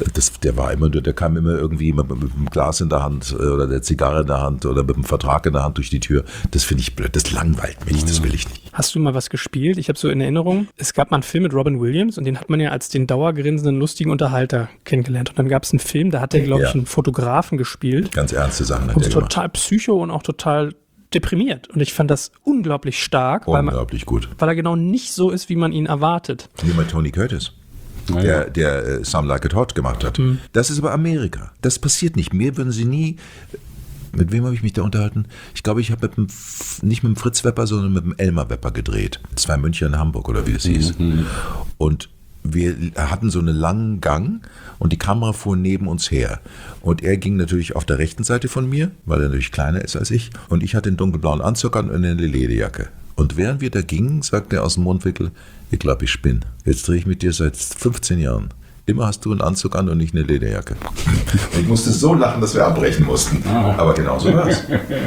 Der kam immer irgendwie mit dem Glas in der Hand oder der Zigarre in der Hand oder mit dem Vertrag in der Hand durch die Tür. Das finde ich blöd, das langweilt mich, das will ich nicht. Hast du mal was gespielt? Ich habe so in Erinnerung, es gab mal einen Film mit Robin Williams und den hat man ja als den dauergrinsenden, lustigen Unterhalter kennengelernt. Und dann gab es einen Film, da hat er, glaube ich, einen Fotografen gespielt. Ganz ernste Sachen. Und total psycho und auch total deprimiert. Und ich fand das unglaublich stark. Gut. Weil er genau nicht so ist, wie man ihn erwartet. Wie bei Tony Curtis. Der Some Like It Hot gemacht hat. Das ist aber Amerika. Das passiert nicht. Mir würden sie nie... Mit wem habe ich mich da unterhalten? Ich glaube, ich habe nicht mit dem Fritz Wepper, sondern mit dem Elmar Wepper gedreht. 2 München in Hamburg oder wie das hieß. Und wir hatten so einen langen Gang und die Kamera fuhr neben uns her. Und er ging natürlich auf der rechten Seite von mir, weil er natürlich kleiner ist als ich. Und ich hatte einen dunkelblauen Anzug an und eine Lederjacke. Und während wir da gingen, sagte er aus dem Mundwinkel, ich glaube, ich spinne. Jetzt drehe ich mit dir seit 15 Jahren. Immer hast du einen Anzug an und nicht eine Lederjacke. Ich musste so lachen, dass wir abbrechen mussten. Aber genau so war's.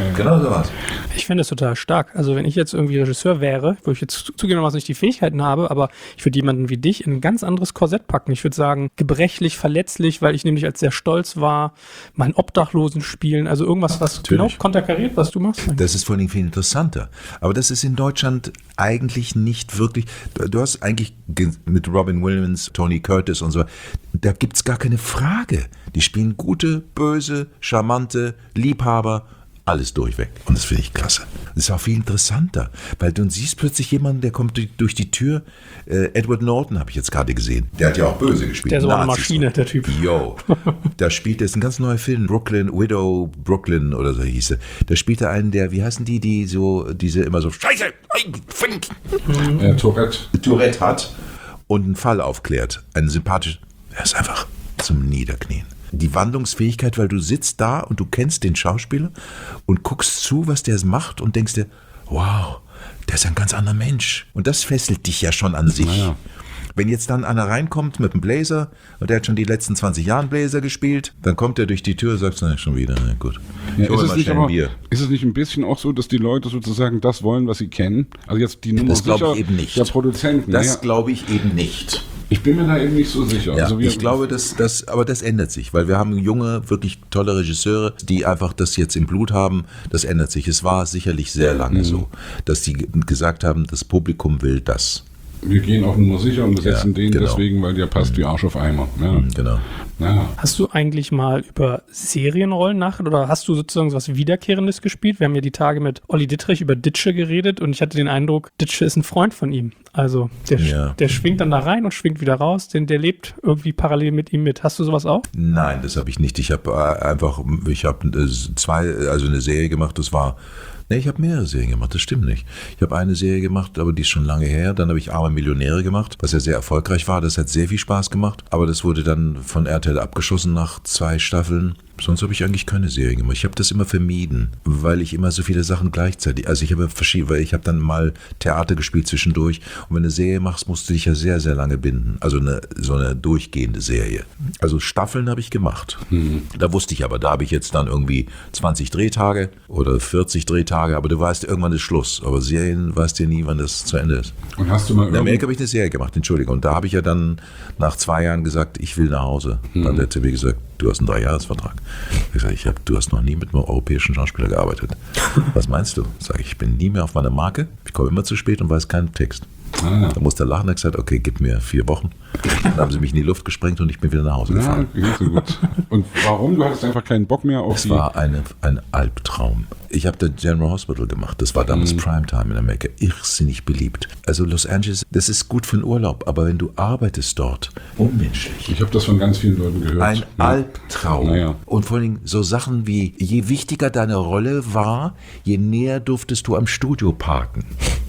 Ich finde es total stark. Also wenn ich jetzt irgendwie Regisseur wäre, wo ich jetzt zugegebenermaßen nicht die Fähigkeiten habe, aber ich würde jemanden wie dich in ein ganz anderes Korsett packen. Ich würde sagen, gebrechlich, verletzlich, weil ich nämlich als sehr stolz war, meinen Obdachlosen spielen, also irgendwas, was genau konterkariert, was du machst. Das ist vor allem viel interessanter. Aber das ist in Deutschland eigentlich nicht wirklich. Du hast eigentlich mit Robin Williams, Tony Curtis und so, da gibt es gar keine Frage. Die spielen gute, böse, charmante, Liebhaber, alles durchweg. Und das finde ich klasse. Das ist auch viel interessanter, weil du siehst plötzlich jemanden, der kommt durch die Tür. Edward Norton habe ich jetzt gerade gesehen. Der hat ja auch böse gespielt. Der ist so eine Maschine, der Typ. Yo. Da spielt er, ist ein ganz neuer Film, Widow Brooklyn oder so hieß er. Da spielt er einen, der, wie heißen die diese immer so Scheiße, Tourette hat und einen Fall aufklärt. Einen sympathischen, er ist einfach zum Niederknien. Die Wandlungsfähigkeit, weil du sitzt da und du kennst den Schauspieler und guckst zu, was der macht und denkst dir, wow, der ist ein ganz anderer Mensch. Und das fesselt dich ja schon an sich. Ja. Wenn jetzt dann einer reinkommt mit einem Blazer und der hat schon die letzten 20 Jahre Blazer gespielt, dann kommt er durch die Tür und sagt, na, schon wieder, na gut. Ja, ist es nicht ein bisschen auch so, dass die Leute sozusagen das wollen, was sie kennen? Also jetzt die Nummer das glaube ich eben nicht. Der Produzenten. Das glaube ich eben nicht. Ich bin mir da eben nicht so sicher. Ja, also ich glaube, aber das ändert sich, weil wir haben junge, wirklich tolle Regisseure, die einfach das jetzt im Blut haben. Das ändert sich. Es war sicherlich sehr lange so, dass die gesagt haben, das Publikum will das. Wir gehen auf Nummer sicher und besetzen den deswegen, weil der passt wie Arsch auf Eimer. Ja. Genau. Ja. Hast du eigentlich mal über Serienrollen nachgedacht oder hast du sozusagen was Wiederkehrendes gespielt? Wir haben ja die Tage mit Olli Dittrich über Ditsche geredet und ich hatte den Eindruck, Ditsche ist ein Freund von ihm. Also der schwingt dann da rein und schwingt wieder raus, denn der lebt irgendwie parallel mit ihm mit. Hast du sowas auch? Nein, das habe ich nicht. Ich habe eine Serie gemacht, ich habe mehrere Serien gemacht, das stimmt nicht. Ich habe eine Serie gemacht, aber die ist schon lange her. Dann habe ich Arme Millionäre gemacht, was ja sehr erfolgreich war. Das hat sehr viel Spaß gemacht. Aber das wurde dann von RTL abgeschossen nach 2 Staffeln. Sonst habe ich eigentlich keine Serie gemacht. Ich habe das immer vermieden, weil ich immer so viele Sachen gleichzeitig, also ich habe dann mal Theater gespielt zwischendurch. Und wenn du eine Serie machst, musst du dich ja sehr, sehr lange binden. Also so eine durchgehende Serie. Also Staffeln habe ich gemacht. Da wusste ich aber, da habe ich jetzt dann irgendwie 20 Drehtage oder 40 Drehtage, aber du weißt, irgendwann ist Schluss. Aber Serien weißt du ja nie, wann das zu Ende ist. Und hast du mal in Amerika habe ich eine Serie gemacht, Entschuldigung. Und da habe ich ja dann nach 2 Jahren gesagt, ich will nach Hause. Dann hat der mir gesagt, du hast einen 3-Jahres-Vertrag. Ich sage, du hast noch nie mit einem europäischen Schauspieler gearbeitet. Was meinst du? Sage ich bin nie mehr auf meiner Marke, ich komme immer zu spät und weiß keinen Text. Da musste er lachen und gesagt, okay, gib mir 4 Wochen. Dann haben sie mich in die Luft gesprengt und ich bin wieder nach Hause gefahren. Ja, so gut. Und warum? Du hattest einfach keinen Bock mehr auf Es war ein Albtraum. Ich habe das General Hospital gemacht. Das war damals Primetime in Amerika. Irrsinnig beliebt. Also Los Angeles, das ist gut für den Urlaub, aber wenn du arbeitest dort, unmenschlich. Ich habe das von ganz vielen Leuten gehört. Ein Albtraum. Naja. Und vor allem so Sachen wie, je wichtiger deine Rolle war, je näher durftest du am Studio parken.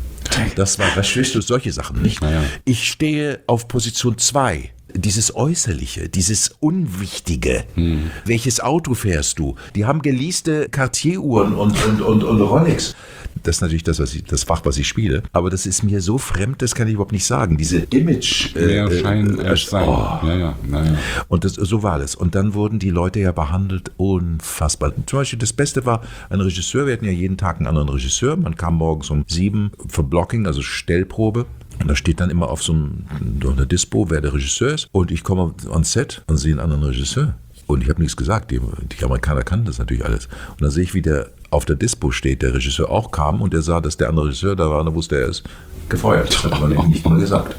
Das war, verstehst du, solche Sachen nicht. Naja. Ich stehe auf Position 2. Dieses Äußerliche, dieses Unwichtige. Welches Auto fährst du? Die haben geleaste Cartier-Uhren und Rolex. Das ist natürlich das Fach, was ich spiele. Aber das ist mir so fremd, das kann ich überhaupt nicht sagen. Diese Image. Mehr Schein als Sein. Naja. Und so war das. Und dann wurden die Leute ja behandelt unfassbar. Zum Beispiel das Beste war ein Regisseur. Wir hatten ja jeden Tag einen anderen Regisseur. Man kam morgens um 7 für Blocking, also Stellprobe. Und da steht dann immer auf so einer Dispo, wer der Regisseur ist. Und ich komme ans Set und sehe einen anderen Regisseur. Und ich habe nichts gesagt. Die Amerikaner kannten das natürlich alles. Und dann sehe ich, wie der auf der Dispo steht, der Regisseur auch kam und er sah, dass der andere Regisseur da war und er wusste, er ist gefeuert. Das hat man nicht mal gesagt.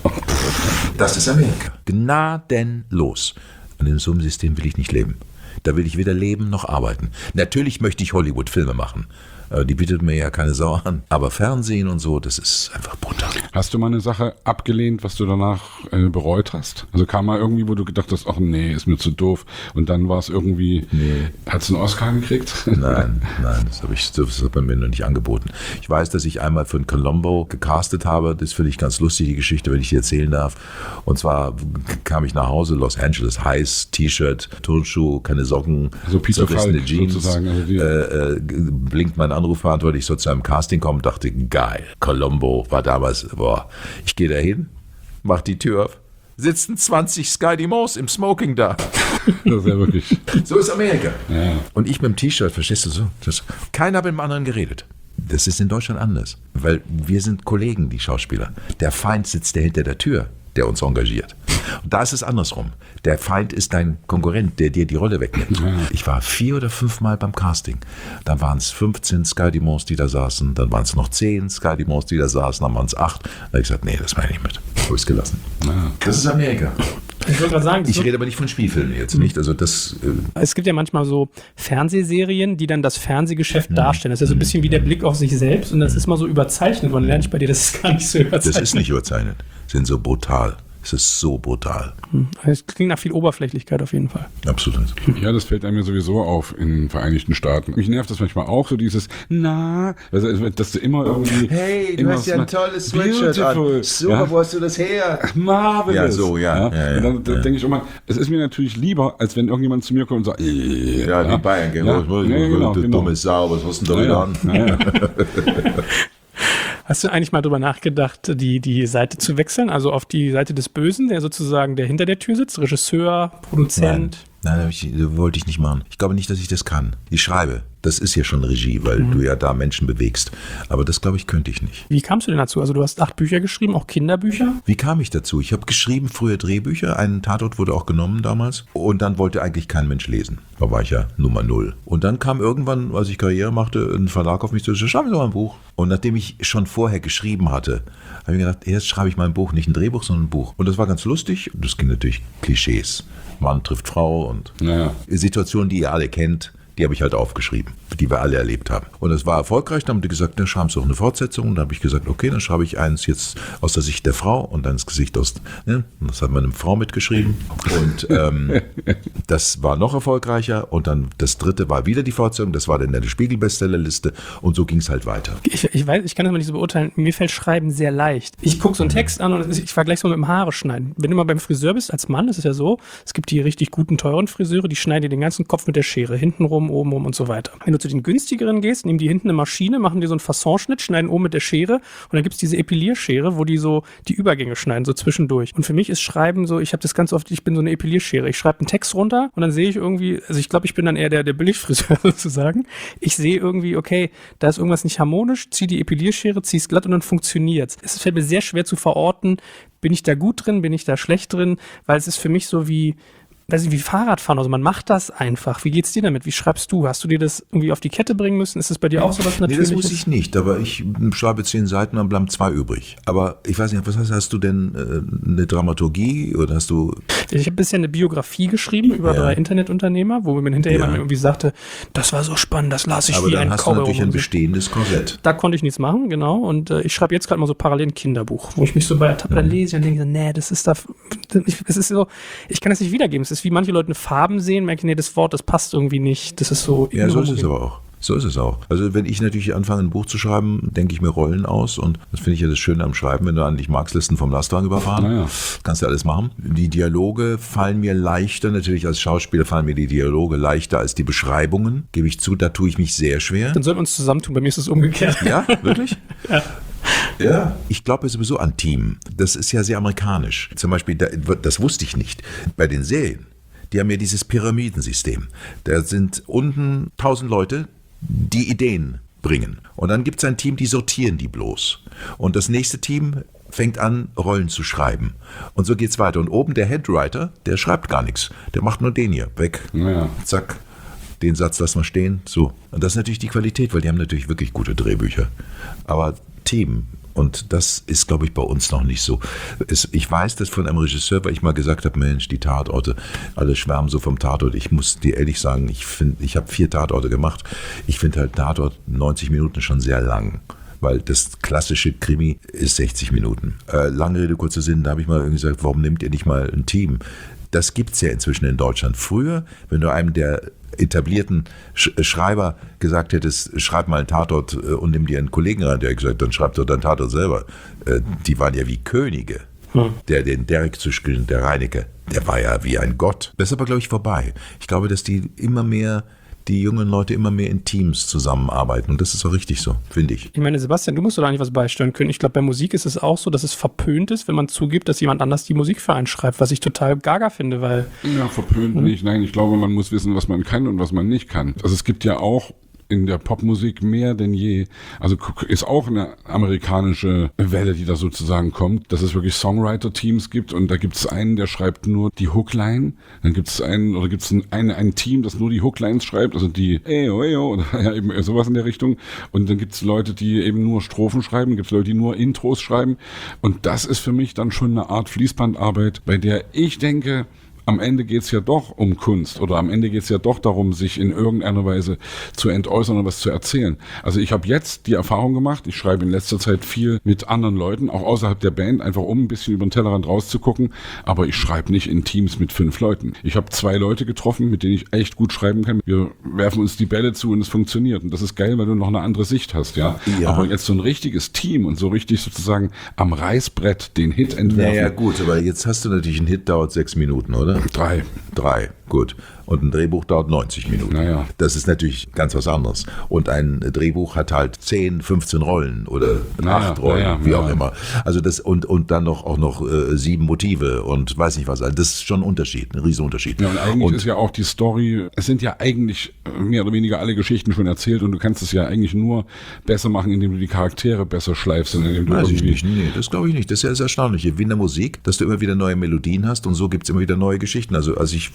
Das ist Amerika. Gnadenlos. Und in so einem System will ich nicht leben. Da will ich weder leben noch arbeiten. Natürlich möchte ich Hollywood-Filme machen. Die bietet mir ja keine Sau an. Aber Fernsehen und so, das ist einfach brutal. Hast du mal eine Sache abgelehnt, was du danach bereut hast? Also kam mal irgendwie, wo du gedacht hast, ach nee, ist mir zu doof. Und dann war es irgendwie, hast du einen Oscar gekriegt? Nein, das hat man mir noch nicht angeboten. Ich weiß, dass ich einmal für ein Columbo gecastet habe. Das finde ich ganz lustig, die Geschichte, wenn ich die erzählen darf. Und zwar kam ich nach Hause, Los Angeles, heiß, T-Shirt, Turnschuh, keine Socken, so Peter Falk Jeans, sozusagen. Also blinkt mein Anrufbeantworter, ich soll zu einem Casting kommen, dachte, geil, Columbo war damals, ich gehe da hin, mach die Tür auf, sitzen 20 Sky Moss im Smoking da. Das ist ja wirklich. So ist Amerika. Ja. Und ich mit dem T-Shirt, verstehst du so? Keiner hat mit dem anderen geredet. Das ist in Deutschland anders, weil wir sind Kollegen, die Schauspieler. Der Feind sitzt hinter der Tür, der uns engagiert. Und da ist es andersrum. Der Feind ist dein Konkurrent, der dir die Rolle wegnimmt. Ja. Ich war 4 oder 5 Mal beim Casting. Dann waren es 15 Sky Dumont, die da saßen. Dann waren es noch 10 Sky Dumont, die da saßen. Dann waren es 8. Da habe ich gesagt, nee, das meine ich nicht mit. Habe ich es gelassen. Ja. Das ist Amerika. Ich wollte gerade sagen, ich rede aber nicht von Spielfilmen jetzt, nicht? Also das. Es gibt ja manchmal so Fernsehserien, die dann das Fernsehgeschäft darstellen. Das ist ja so ein bisschen wie der Blick auf sich selbst und das ist mal so überzeichnet. Und dann lerne ich bei dir, das ist gar nicht so überzeichnet. Das ist nicht überzeichnet. Sie sind so brutal. Es ist so brutal. Es klingt nach viel Oberflächlichkeit auf jeden Fall. Absolut. Ja, das fällt einem ja sowieso auf in den Vereinigten Staaten. Mich nervt das manchmal auch, so dieses, dass du immer irgendwie... Hey, du hast ja ein tolles Sweatshirt an. Super, wo hast du das her? Marvelous. Ja, so, ja. Und dann denke ich immer, es ist mir natürlich lieber, als wenn irgendjemand zu mir kommt und sagt, die Bayern, du dumme Sau, was hast du denn da wieder an? Hast du eigentlich mal drüber nachgedacht, die Seite zu wechseln, also auf die Seite des Bösen, der sozusagen der hinter der Tür sitzt, Regisseur, Produzent? Nein, wollte ich nicht machen. Ich glaube nicht, dass ich das kann. Ich schreibe. Das ist ja schon Regie, weil du ja da Menschen bewegst. Aber das, glaube ich, könnte ich nicht. Wie kamst du denn dazu? Also du hast 8 Bücher geschrieben, auch Kinderbücher? Wie kam ich dazu? Ich habe geschrieben früher Drehbücher. Ein Tatort wurde auch genommen damals. Und dann wollte eigentlich kein Mensch lesen. Da war ich ja Nummer 0. Und dann kam irgendwann, als ich Karriere machte, ein Verlag auf mich zu, schreib mir doch mal ein Buch. Und nachdem ich schon vorher geschrieben hatte, habe ich mir gedacht, jetzt schreibe ich mal ein Buch, nicht ein Drehbuch, sondern ein Buch. Und das war ganz lustig. Das ging natürlich Klischees. Mann trifft Frau und Situationen, die ihr alle kennt. Die habe ich halt aufgeschrieben, die wir alle erlebt haben. Und es war erfolgreich, dann haben die gesagt, dann schreiben Sie auch eine Fortsetzung. Und dann habe ich gesagt, okay, dann schreibe ich eins jetzt aus der Sicht der Frau und dann das Gesicht aus, ne? Und das hat meine Frau mitgeschrieben. Und das war noch erfolgreicher. Und dann das dritte war wieder die Fortsetzung, das war dann eine Spiegel-Bestsellerliste. Und so ging es halt weiter. Ich weiß, ich kann das mal nicht so beurteilen. Mir fällt Schreiben sehr leicht. Ich gucke so einen Text an und ich vergleiche es mal mit dem Haare schneiden. Wenn du mal beim Friseur bist als Mann, ist es ja so, es gibt die richtig guten, teuren Friseure, die schneiden dir den ganzen Kopf mit der Schere, hintenrum, obenrum und so weiter. Wenn du zu den günstigeren gehst, nehmen die hinten eine Maschine, machen dir so einen Fassonschnitt, schneiden oben mit der Schere und dann gibt es diese Epilierschere, wo die so die Übergänge schneiden, so zwischendurch. Und für mich ist Schreiben so, ich habe das ganz oft, ich bin so eine Epilierschere. Ich schreibe einen Text runter und dann sehe ich irgendwie, also ich glaube, ich bin dann eher der Billigfriseur sozusagen. Ich sehe irgendwie, okay, da ist irgendwas nicht harmonisch, zieh die Epilierschere, zieh es glatt und dann funktioniert's. Es fällt mir sehr schwer zu verorten, bin ich da gut drin, bin ich da schlecht drin, weil es ist für mich so wie, weiß ich, wie Fahrradfahren, also man macht das einfach. Wie geht's dir damit? Wie schreibst du? Hast du dir das irgendwie auf die Kette bringen müssen? Ist das bei dir auch so was Natürliches? Nee, das muss ich nicht, aber ich schreibe 10 Seiten, dann bleiben 2 übrig. Aber ich weiß nicht, was hast du denn, eine Dramaturgie oder hast du... Ich habe bisher eine Biografie geschrieben über 3 Internetunternehmer, wo mir hinterher jemand irgendwie sagte, das war so spannend, das las ich aber wie ein dann hast du natürlich ein bestehendes Korsett. Da konnte ich nichts machen, genau. Und ich schreibe jetzt gerade mal so parallel ein Kinderbuch, wo ich mich so bei ertappe, dann lese und denke so, nee, das ist da, es ist so, ich kann das nicht wiedergeben. Es ist wie manche Leute eine Farben sehen, merke ich, nee, das Wort, das passt irgendwie nicht. Das ist so. Ja, so ist es aber auch. So ist es auch. Also wenn ich natürlich anfange, ein Buch zu schreiben, denke ich mir Rollen aus und das finde ich ja das Schöne am Schreiben, wenn du eigentlich Marx-Listen vom Lastwagen überfahren, kannst du alles machen. Die Dialoge fallen mir leichter, natürlich als Schauspieler fallen mir die Dialoge leichter als die Beschreibungen, gebe ich zu, da tue ich mich sehr schwer. Dann sollten wir uns zusammentun, bei mir ist es umgekehrt. Ja, wirklich? Ja. Ja, ich glaube sowieso an Team. Das ist ja sehr amerikanisch. Zum Beispiel, das wusste ich nicht, bei den Serien. Die haben ja dieses Pyramidensystem. Da sind unten 1000 Leute, die Ideen bringen. Und dann gibt es ein Team, die sortieren die bloß. Und das nächste Team fängt an, Rollen zu schreiben. Und so geht's weiter. Und oben der Headwriter, der schreibt gar nichts. Der macht nur den hier. Weg. Ja. Zack. Den Satz lassen wir stehen. So. Und das ist natürlich die Qualität, weil die haben natürlich wirklich gute Drehbücher. Aber Team. Und das ist, glaube ich, bei uns noch nicht so. Ich weiß das von einem Regisseur, weil ich mal gesagt habe, Mensch, die Tatorte, alle schwärmen so vom Tatort. Ich muss dir ehrlich sagen, ich habe 4 Tatorte gemacht. Ich finde halt Tatort 90 Minuten schon sehr lang. Weil das klassische Krimi ist 60 Minuten. Lange Rede, kurzer Sinn, da habe ich mal irgendwie gesagt, warum nehmt ihr nicht mal ein Team? Das gibt es ja inzwischen in Deutschland. Früher, wenn du einem der etablierten Schreiber gesagt hättest, schreib mal einen Tatort und nimm dir einen Kollegen rein, der hat gesagt, dann schreib doch deinen Tatort selber. Die waren ja wie Könige. Den Derek zu spielen, der Reinecke, der war ja wie ein Gott. Das ist aber, glaube ich, vorbei. Ich glaube, dass die jungen Leute immer mehr in Teams zusammenarbeiten. Und das ist auch richtig so, finde ich. Ich meine, Sebastian, du musst doch eigentlich was beisteuern können. Ich glaube, bei Musik ist es auch so, dass es verpönt ist, wenn man zugibt, dass jemand anders die Musik für einen schreibt, was ich total gaga finde, weil... Ja, verpönt nicht. Nein, ich glaube, man muss wissen, was man kann und was man nicht kann. Also es gibt ja auch in der Popmusik mehr denn je. Also ist auch eine amerikanische Welle, die da sozusagen kommt, dass es wirklich Songwriter-Teams gibt und da gibt es einen, der schreibt nur die Hookline, dann gibt es ein Team, das nur die Hooklines schreibt, also die Eyo oder ja, eben sowas in der Richtung und dann gibt es Leute, die eben nur Strophen schreiben, gibt es Leute, die nur Intros schreiben und das ist für mich dann schon eine Art Fließbandarbeit, bei der ich denke, am Ende geht's ja doch um Kunst oder am Ende geht's ja doch darum, sich in irgendeiner Weise zu entäußern und was zu erzählen. Also ich habe jetzt die Erfahrung gemacht, ich schreibe in letzter Zeit viel mit anderen Leuten, auch außerhalb der Band, einfach um ein bisschen über den Tellerrand rauszugucken, aber ich schreibe nicht in Teams mit 5 Leuten. Ich habe 2 Leute getroffen, mit denen ich echt gut schreiben kann. Wir werfen uns die Bälle zu und es funktioniert und das ist geil, weil du noch eine andere Sicht hast, ja. Aber jetzt so ein richtiges Team und so richtig sozusagen am Reißbrett den Hit entwerfen. Naja gut, aber jetzt hast du natürlich einen Hit, dauert 6 Minuten, oder? 3, gut. Und ein Drehbuch dauert 90 Minuten. Naja. Das ist natürlich ganz was anderes. Und ein Drehbuch hat halt 10, 15 Rollen oder 8 Rollen, wie auch immer. Also das und dann auch noch 7 Motive und weiß nicht was. Also das ist schon ein Unterschied, ein Riesenunterschied. Ja, und eigentlich ist ja auch die Story, es sind ja eigentlich mehr oder weniger alle Geschichten schon erzählt und du kannst es ja eigentlich nur besser machen, indem du die Charaktere besser schleifst. Indem du weiß ich nicht. Nee, das glaube ich nicht. Das ist ja das Erstaunliche. Wie in der Musik, dass du immer wieder neue Melodien hast und so gibt es immer wieder neue Geschichten. Also als ich vorhin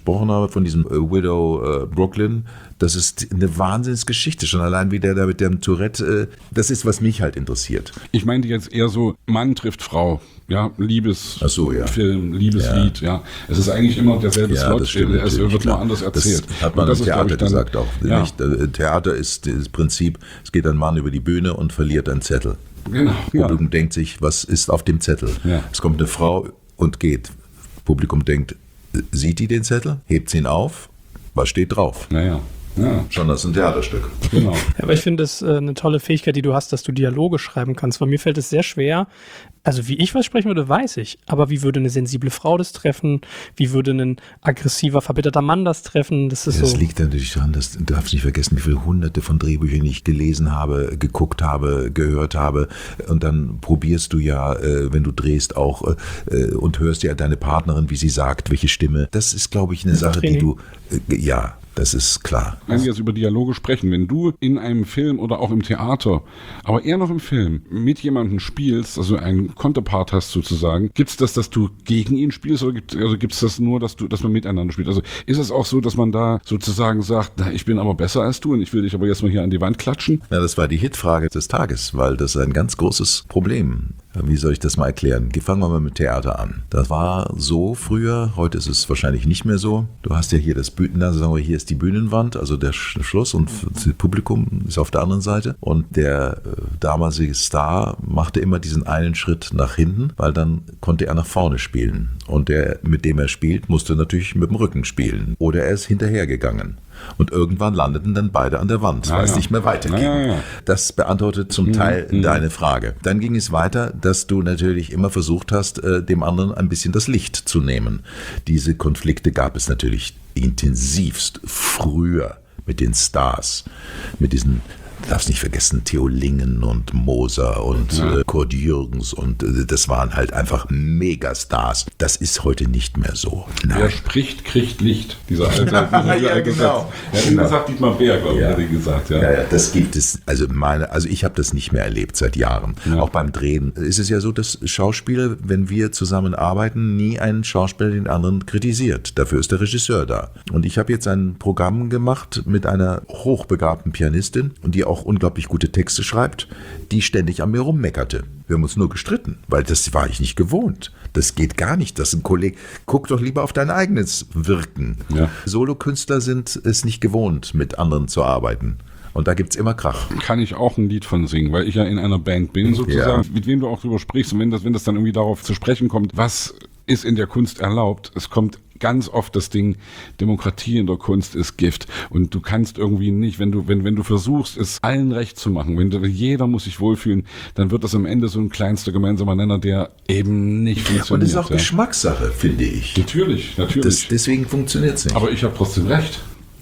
gesprochen habe, von diesem Widow Brooklyn, das ist eine Wahnsinnsgeschichte. Schon allein wie der da mit dem Tourette, das ist, was mich halt interessiert. Ich meinte jetzt eher so, Mann trifft Frau. Ja, Liebesfilm, Liebeslied, ja. Es ist eigentlich immer derselbe Slot, es wird nur anders erzählt. Das hat man im Theater gesagt auch. Ja. Nicht? Theater ist das Prinzip, es geht ein Mann über die Bühne und verliert einen Zettel. Genau. Publikum denkt sich, was ist auf dem Zettel? Ja. Es kommt eine Frau und geht. Publikum denkt, sieht die den Zettel? Hebt sie ihn auf? Was steht drauf? Naja. Ja. Schon das ist ein Theaterstück. Genau. Ja, aber ich finde es eine tolle Fähigkeit, die du hast, dass du Dialoge schreiben kannst. Bei mir fällt es sehr schwer. Also wie ich was sprechen würde, weiß ich. Aber wie würde eine sensible Frau das treffen? Wie würde ein aggressiver, verbitterter Mann das treffen? Das liegt natürlich daran, dass du darfst nicht vergessen, wie viele hunderte von Drehbüchern ich gelesen habe, geguckt habe, gehört habe. Und dann probierst du ja, wenn du drehst, auch und hörst ja deine Partnerin, wie sie sagt, welche Stimme. Das ist, glaube ich, eine Sache, die du, das ist klar. Wenn wir jetzt über Dialoge sprechen, wenn du in einem Film oder auch im Theater, aber eher noch im Film, mit jemandem spielst, also einen Konterpart hast sozusagen, gibt es das, dass du gegen ihn spielst oder gibt es das nur, dass man miteinander spielt? Also ist es auch so, dass man da sozusagen sagt, na, ich bin aber besser als du und ich will dich aber jetzt mal hier an die Wand klatschen? Ja, das war die Hitfrage des Tages, weil das ist ein ganz großes Problem. Wie soll ich das mal erklären? Fangen wir mal mit Theater an. Das war so früher, heute ist es wahrscheinlich nicht mehr so. Du hast ja hier hier ist die Bühnenwand, also der Schluss und das Publikum ist auf der anderen Seite. Und der damalige Star machte immer diesen einen Schritt nach hinten, weil dann konnte er nach vorne spielen. Und der, mit dem er spielt, musste natürlich mit dem Rücken spielen. Oder er ist hinterhergegangen. Und irgendwann landeten dann beide an der Wand, weil es nicht mehr weiterging. Ja. Das beantwortet zum Teil deine Frage. Dann ging es weiter, dass du natürlich immer versucht hast, dem anderen ein bisschen das Licht zu nehmen. Diese Konflikte gab es natürlich intensivst früher mit den Stars, mit diesen, du darfst nicht vergessen, Theo Lingen und Moser und Kurt Jürgens und das waren halt einfach Megastars. Das ist heute nicht mehr so. Nein. Wer spricht, kriegt Licht. Dieser alte genau. Das sagt Dietmar Bär, glaube ich, hat er gesagt. Ja, das gibt es. Also ich habe das nicht mehr erlebt seit Jahren. Ja. Auch beim Drehen ist es ja so, dass Schauspieler, wenn wir zusammen arbeiten, nie einen Schauspieler den anderen kritisiert. Dafür ist der Regisseur da. Und ich habe jetzt ein Programm gemacht mit einer hochbegabten Pianistin und die auch unglaublich gute Texte schreibt, die ständig an mir rummeckerte. Wir haben uns nur gestritten, weil das war ich nicht gewohnt. Das geht gar nicht, dass ein Kollege, guck doch lieber auf dein eigenes Wirken. Ja. Solokünstler sind es nicht gewohnt, mit anderen zu arbeiten. Und da gibt's immer Krach. Kann ich auch ein Lied von singen, weil ich ja in einer Band bin sozusagen, mit wem du auch drüber sprichst. Und wenn das dann irgendwie darauf zu sprechen kommt, was ist in der Kunst erlaubt, es kommt ganz oft das Ding, Demokratie in der Kunst ist Gift. Und du kannst irgendwie nicht, wenn du versuchst, es allen recht zu machen, jeder muss sich wohlfühlen, dann wird das am Ende so ein kleinster gemeinsamer Nenner, der eben nicht funktioniert. Und das ist auch Geschmackssache, finde ich. Natürlich. Deswegen funktioniert es nicht. Aber ich habe trotzdem recht.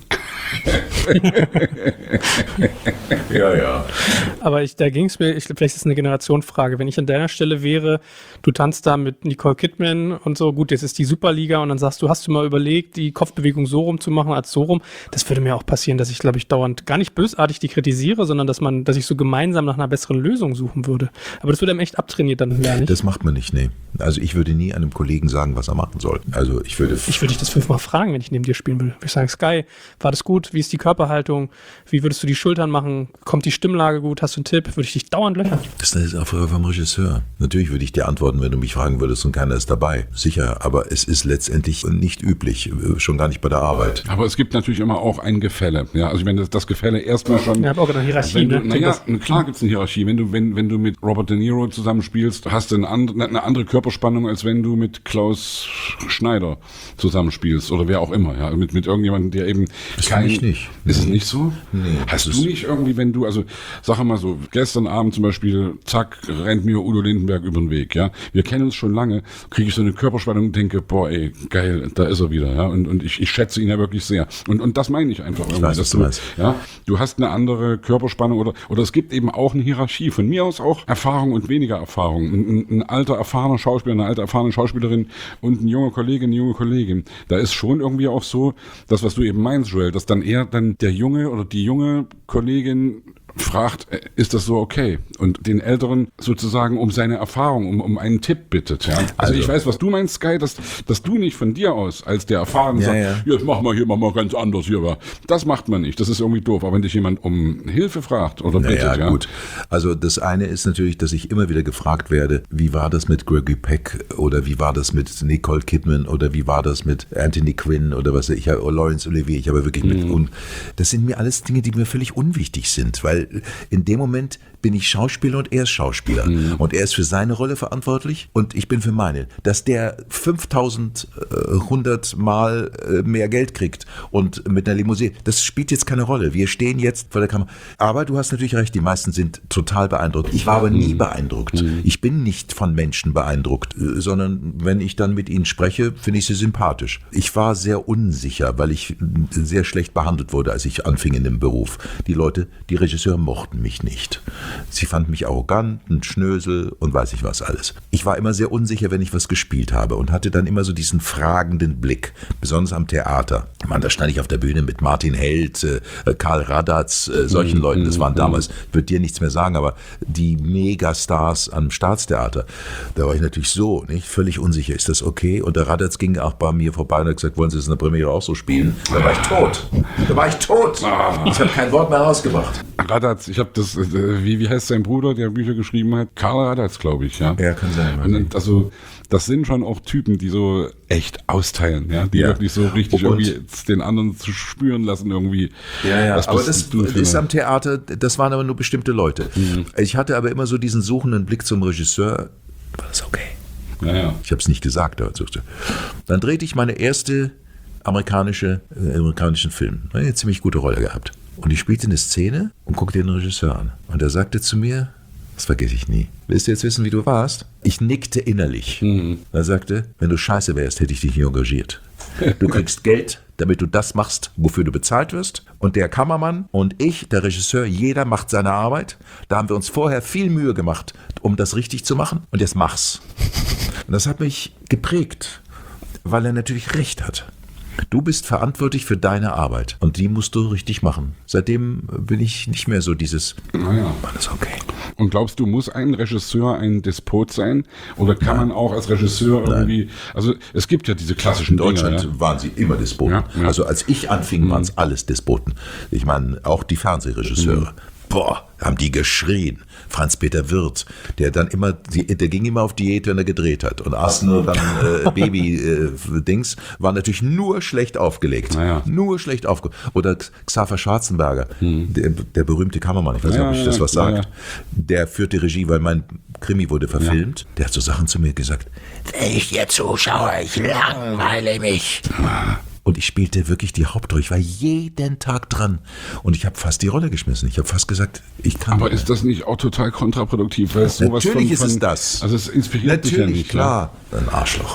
Ja. Aber da ging es mir, vielleicht ist es eine Generationenfrage, wenn ich an deiner Stelle wäre, du tanzt da mit Nicole Kidman und so, gut, jetzt ist die Superliga und dann sagst du, hast du mal überlegt, die Kopfbewegung so rum zu machen als so rum? Das würde mir auch passieren, dass ich, glaube ich, dauernd gar nicht bösartig die kritisiere, sondern dass ich so gemeinsam nach einer besseren Lösung suchen würde. Aber das würde einem echt abtrainiert dann lernen. Das macht man nicht, nee. Also ich würde nie einem Kollegen sagen, was er machen soll. Also ich würde dich das 5-mal fragen, wenn ich neben dir spielen will. Würde ich sagen, Sky, war das gut? Wie ist die Körperhaltung? Wie würdest du die Schultern machen? Kommt die Stimmlage gut? Hast du einen Tipp? Würde ich dich dauernd löchern? Das ist eine Frage vom Regisseur. Natürlich würde ich dir antworten, wenn du mich fragen würdest und keiner ist dabei. Sicher, aber es ist letztendlich nicht üblich, schon gar nicht bei derArbeit. Aber es gibt natürlich immer auch ein Gefälle. Ja, also ich meine, das Gefälle erstmal schon... Ja, aber auch eine Hierarchie. Klar gibt es eine Hierarchie. Wenn du mit Robert De Niro zusammenspielst, hast du eine andere Körperspannung, als wenn du mit Klaus Schneider zusammenspielst oder wer auch immer. Ja, mit irgendjemandem, der eben... Das kann ich nicht. Ist es nicht so? Nee. Hast du nicht irgendwie, wenn du, also sag mal so, gestern Abend zum Beispiel, zack, rennt mir Udo Lindenberg über den Weg, ja. Wir kennen uns schon lange, kriege ich so eine Körperspannung und denke, boah ey, geil, da ist er wieder, ja. Und ich schätze ihn ja wirklich sehr. Und das meine ich einfach. Ich weiß, was du meinst. Ja, du hast eine andere Körperspannung oder es gibt eben auch eine Hierarchie. Von mir aus auch Erfahrung und weniger Erfahrung. Ein alter, erfahrener Schauspieler, eine alte, erfahrene Schauspielerin und ein junger Kollege, eine junge Kollegin. Da ist schon irgendwie auch so, das, was du eben meinst, Joel, dass dann eher der Junge oder die junge Kollegin fragt, ist das so okay? Und den Älteren sozusagen um seine Erfahrung, um einen Tipp bittet. Ja? Also ich weiß, was du meinst, Sky, dass du nicht von dir aus als der Erfahrene sagst, jetzt mach mal ganz anders hier. Das macht man nicht, das ist irgendwie doof. Aber wenn dich jemand um Hilfe fragt oder bittet. Ja, gut. Also das eine ist natürlich, dass ich immer wieder gefragt werde, wie war das mit Gregory Peck oder wie war das mit Nicole Kidman oder wie war das mit Anthony Quinn oder was ich habe, Laurence Olivier, ich habe wirklich und das sind mir alles Dinge, die mir völlig unwichtig sind, weil in dem Moment bin ich Schauspieler und er ist Schauspieler. Und er ist für seine Rolle verantwortlich und ich bin für meine. Dass der 5.100 Mal mehr Geld kriegt und mit einer Limousine, das spielt jetzt keine Rolle. Wir stehen jetzt vor der Kamera. Aber du hast natürlich recht, die meisten sind total beeindruckt. Ich war aber nie beeindruckt. Ich bin nicht von Menschen beeindruckt, sondern wenn ich dann mit ihnen spreche, finde ich sie sympathisch. Ich war sehr unsicher, weil ich sehr schlecht behandelt wurde, als ich anfing in dem Beruf. Die Regisseure mochten mich nicht. Sie fanden mich arrogant, ein Schnösel und weiß ich was alles. Ich war immer sehr unsicher, wenn ich was gespielt habe und hatte dann immer so diesen fragenden Blick, besonders am Theater. Man, da stand ich auf der Bühne mit Martin Held, Karl Radatz, solchen Leuten, das waren damals, ich würde dir nichts mehr sagen, aber die Megastars am Staatstheater, da war ich natürlich so, nicht, völlig unsicher, ist das okay? Und der Radatz ging auch bei mir vorbei und hat gesagt, wollen Sie das in der Premiere auch so spielen? Da war ich tot. Ich habe kein Wort mehr rausgebracht. Radatz, ich habe das, wie heißt sein Bruder, der Bücher geschrieben hat? Karl Radatz, glaube ich, ja. Ja, kann sein. Und also, das sind schon auch Typen, die so echt austeilen, ja, die wirklich so richtig irgendwie den anderen zu spüren lassen irgendwie. Ja, aber das ist am Theater, das waren aber nur bestimmte Leute. Ich hatte aber immer so diesen suchenden Blick zum Regisseur, war das okay? Ja. Ich habe es nicht gesagt, aber dann drehte ich meine erste amerikanischen Film. Eine ziemlich gute Rolle gehabt. Und ich spielte eine Szene und guckte den Regisseur an. Und er sagte zu mir, das vergesse ich nie, willst du jetzt wissen, wie du warst? Ich nickte innerlich. Er sagte, wenn du scheiße wärst, hätte ich dich nicht engagiert. Du kriegst Geld, damit du das machst, wofür du bezahlt wirst. Und der Kameramann und ich, der Regisseur, jeder macht seine Arbeit. Da haben wir uns vorher viel Mühe gemacht, um das richtig zu machen. Und jetzt mach's. Und das hat mich geprägt, weil er natürlich recht hat. Du bist verantwortlich für deine Arbeit und die musst du richtig machen. Seitdem bin ich nicht mehr so dieses, alles okay. Und glaubst du, muss ein Regisseur ein Despot sein? Oder kann man auch als Regisseur irgendwie, also es gibt ja diese klassischen Dinge. In Deutschland Dinge, waren sie immer Despoten. Ja. Also als ich anfing, waren es alles Despoten. Ich meine, auch die Fernsehregisseure. Haben die geschrien. Franz-Peter Wirth, der ging immer auf Diät, wenn er gedreht hat. Und aß nur dann Baby-Dings, war natürlich nur schlecht aufgelegt. Nur schlecht aufgelegt. Oder Xaver Schwarzenberger, der berühmte Kameramann, ich weiß nicht, ob ich das was sagt. Der führte Regie, weil mein Krimi wurde verfilmt. Der hat so Sachen zu mir gesagt. Wenn ich dir zuschaue, ich langweile mich. Und ich spielte wirklich die Hauptrolle. Ich war jeden Tag dran. Und ich habe fast die Rolle geschmissen. Ich habe fast gesagt, ich kann. Aber ist das nicht auch total kontraproduktiv? Weil es sowas natürlich ist es das. Also es inspiriert dich ja nicht. Natürlich, klar. Ein Arschloch.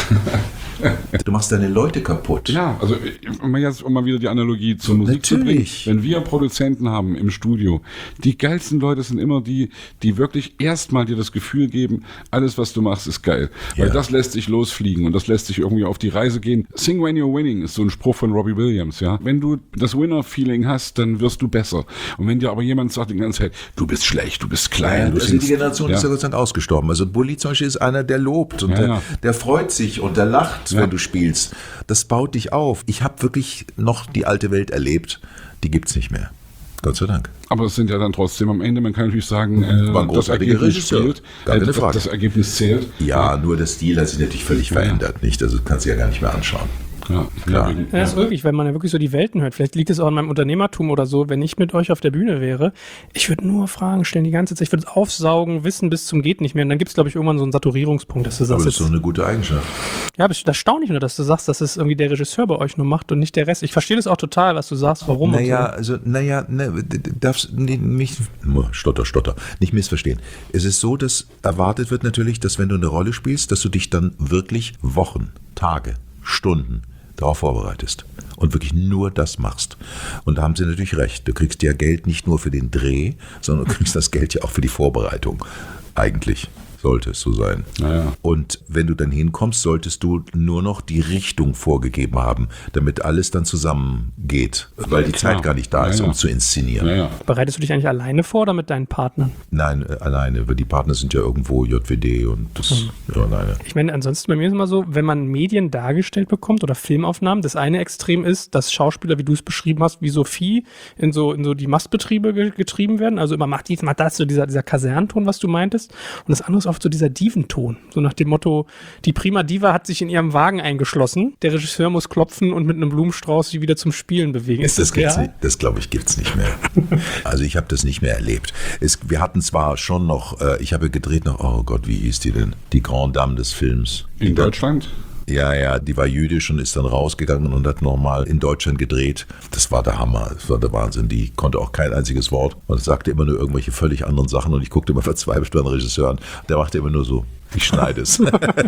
Du machst deine Leute kaputt. Ja, also um mal wieder die Analogie zur Musik zu bringen. Wenn wir Produzenten haben im Studio, die geilsten Leute sind immer die wirklich erstmal dir das Gefühl geben, alles, was du machst, ist geil. Weil das lässt sich losfliegen und das lässt sich irgendwie auf die Reise gehen. Sing when you're winning ist so ein Spruch von Robbie Williams, ja. Wenn du das Winner-Feeling hast, dann wirst du besser. Und wenn dir aber jemand sagt die ganze Zeit, du bist schlecht, du bist klein. Also die Generation ist ja Gott sei Dank ausgestorben. Also Bulli zum Beispiel ist einer, der lobt und der freut sich und der lacht, wenn du spielst. Das baut dich auf. Ich habe wirklich noch die alte Welt erlebt. Die gibt's nicht mehr. Gott sei Dank. Aber es sind ja dann trotzdem am Ende, man kann natürlich sagen, das Ergebnis zählt. Das Ergebnis zählt. Ja, nur der Stil hat sich natürlich völlig verändert. Nicht? Also kannst du ja gar nicht mehr anschauen. Ja, das ist wirklich, wenn man ja wirklich so die Welten hört. Vielleicht liegt es auch in meinem Unternehmertum oder so. Wenn ich mit euch auf der Bühne wäre, ich würde nur Fragen stellen die ganze Zeit. Ich würde es aufsaugen, wissen bis zum geht nicht mehr. Und dann gibt es, glaube ich, irgendwann so einen Saturierungspunkt, dass du sagst. Aber das ist so eine gute Eigenschaft. Ja, aber das erstaunlich nur, dass du sagst, dass es irgendwie der Regisseur bei euch nur macht und nicht der Rest. Ich verstehe das auch total, was du sagst, warum. Darfst mich Stotter, nicht missverstehen. Es ist so, dass erwartet wird natürlich, dass wenn du eine Rolle spielst, dass du dich dann wirklich Wochen, Tage, Stunden darauf vorbereitest und wirklich nur das machst. Und da haben sie natürlich recht. Du kriegst ja Geld nicht nur für den Dreh, sondern du kriegst das Geld ja auch für die Vorbereitung. Eigentlich. sollte es so sein. Naja. Und wenn du dann hinkommst, solltest du nur noch die Richtung vorgegeben haben, damit alles dann zusammengeht, weil die Zeit gar nicht da ist, um zu inszenieren. Ja. Bereitest du dich eigentlich alleine vor oder mit deinen Partnern? Nein, alleine, weil die Partner sind ja irgendwo JWD und das alleine. Ich meine, ansonsten bei mir ist immer so, wenn man Medien dargestellt bekommt oder Filmaufnahmen, das eine Extrem ist, dass Schauspieler, wie du es beschrieben hast, wie Sophie in so die Mastbetriebe getrieben werden. Also immer macht dies, macht das, so dieser Kasernenton, was du meintest. Und das andere ist oft so dieser Diventon. So nach dem Motto, die Prima Diva hat sich in ihrem Wagen eingeschlossen, der Regisseur muss klopfen und mit einem Blumenstrauß sie wieder zum Spielen bewegen. Ist das gibt's nicht. Das glaube ich gibt's nicht mehr. Also ich habe das nicht mehr erlebt. Wir hatten zwar schon noch, ich habe gedreht noch, oh Gott, wie hieß die denn? Die Grande Dame des Films. In Deutschland? Ja, die war jüdisch und ist dann rausgegangen und hat nochmal in Deutschland gedreht. Das war der Hammer, das war der Wahnsinn. Die konnte auch kein einziges Wort und sagte immer nur irgendwelche völlig anderen Sachen und ich guckte immer verzweifelt beim Regisseur an. Der machte immer nur so, ich schneide es.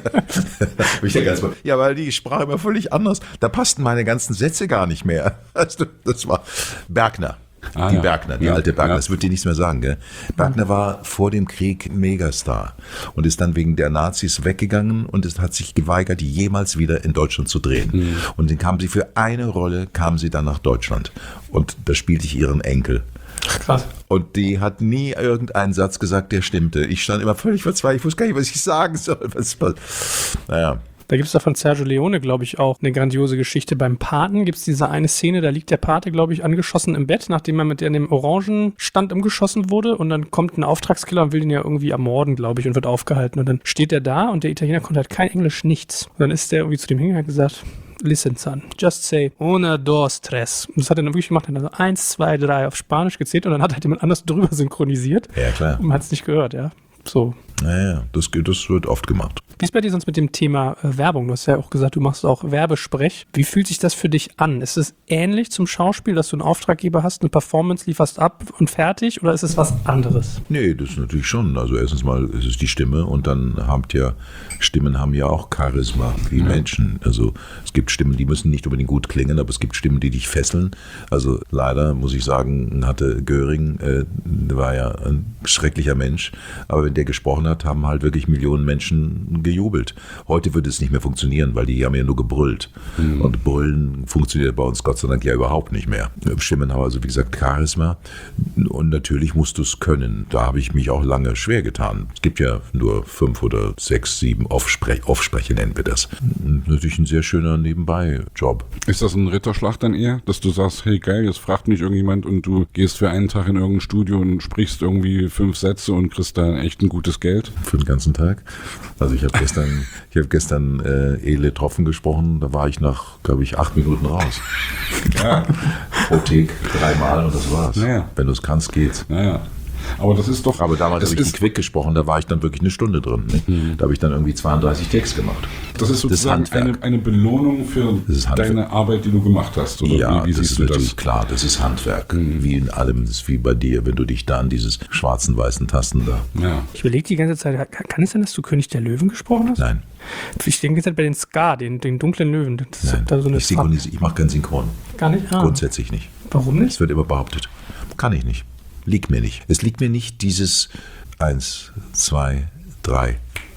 Ja, weil die sprach immer völlig anders. Da passten meine ganzen Sätze gar nicht mehr. Das war Bergner. Bergner, die alte Bergner, das wird dir nichts mehr sagen, gell? Bergner war vor dem Krieg ein Megastar und ist dann wegen der Nazis weggegangen und es hat sich geweigert, jemals wieder in Deutschland zu drehen. Und dann kam sie für eine Rolle, kam sie dann nach Deutschland und da spielte ich ihren Enkel. Krass. Und die hat nie irgendeinen Satz gesagt, der stimmte. Ich stand immer völlig verzweifelt, ich wusste gar nicht, was ich sagen soll. Naja. Da gibt es da von Sergio Leone, glaube ich, auch eine grandiose Geschichte. Beim Paten gibt es diese eine Szene, da liegt der Pate, glaube ich, angeschossen im Bett, nachdem er mit dem Orangenstand umgeschossen wurde. Und dann kommt ein Auftragskiller und will ihn ja irgendwie ermorden, glaube ich, und wird aufgehalten. Und dann steht er da und der Italiener konnte halt kein Englisch, nichts. Und dann ist der irgendwie zu dem hingegangen und gesagt, listen, son, just say, una, dos, tres. Und das hat er dann wirklich gemacht, er hat dann so 1, 2, 3 auf Spanisch gezählt und dann hat halt jemand anders drüber synchronisiert. Ja, klar. Und man hat es nicht gehört, ja. So. Naja, das wird oft gemacht. Wie ist bei dir sonst mit dem Thema Werbung? Du hast ja auch gesagt, du machst auch Werbesprech. Wie fühlt sich das für dich an? Ist es ähnlich zum Schauspiel, dass du einen Auftraggeber hast, eine Performance lieferst ab und fertig? Oder ist es was anderes? Nee, das ist natürlich schon. Also erstens mal ist es die Stimme und dann Stimmen haben ja auch Charisma wie Menschen. Also es gibt Stimmen, die müssen nicht unbedingt gut klingen, aber es gibt Stimmen, die dich fesseln. Also leider muss ich sagen, hatte Göring, der war ja ein schrecklicher Mensch, aber wenn der gesprochen hat, haben halt wirklich Millionen Menschen gejubelt. Heute würde es nicht mehr funktionieren, weil die haben ja nur gebrüllt. Und Brüllen funktioniert bei uns Gott sei Dank ja überhaupt nicht mehr. Stimmen haben also wie gesagt Charisma und natürlich musst du es können. Da habe ich mich auch lange schwer getan. Es gibt ja nur 5 oder 6, 7 Offsprecher nennen wir das. Natürlich ein sehr schöner Nebenbei-Job. Ist das ein Ritterschlag dann eher, dass du sagst, hey geil, jetzt fragt mich irgendjemand und du gehst für einen Tag in irgendein Studio und sprichst irgendwie 5 Sätze und kriegst da echt ein gutes Geld? Für den ganzen Tag. Also ich habe gestern Ele Tropfen gesprochen, da war ich nach, glaube ich, 8 Minuten raus. Ja. Pro Take 3 Mal und das war's. Naja. Wenn du es kannst, geht's. Naja. Aber das ist doch... Aber damals habe ich in Quick gesprochen, da war ich dann wirklich eine Stunde drin. Ne? Da habe ich dann irgendwie 32 Takes gemacht. Das ist sozusagen eine Belohnung für deine Arbeit, die du gemacht hast. Oder ja, wie das siehst ist du natürlich das? klar, das ist Handwerk. Wie in allem, das ist wie bei dir, wenn du dich da an dieses schwarzen, weißen Tasten da... Ja. Ich überlege die ganze Zeit, kann es sein, dass du König der Löwen gesprochen hast? Nein. Ich denke jetzt bei den Ska, den dunklen Löwen. Das Nein. ist da so eine Ich mache keinen Synchron. Gar nicht? Grundsätzlich nicht. Warum nicht? Es wird immer behauptet. Kann ich nicht. Liegt mir nicht. Es liegt mir nicht dieses 1, 2, 3.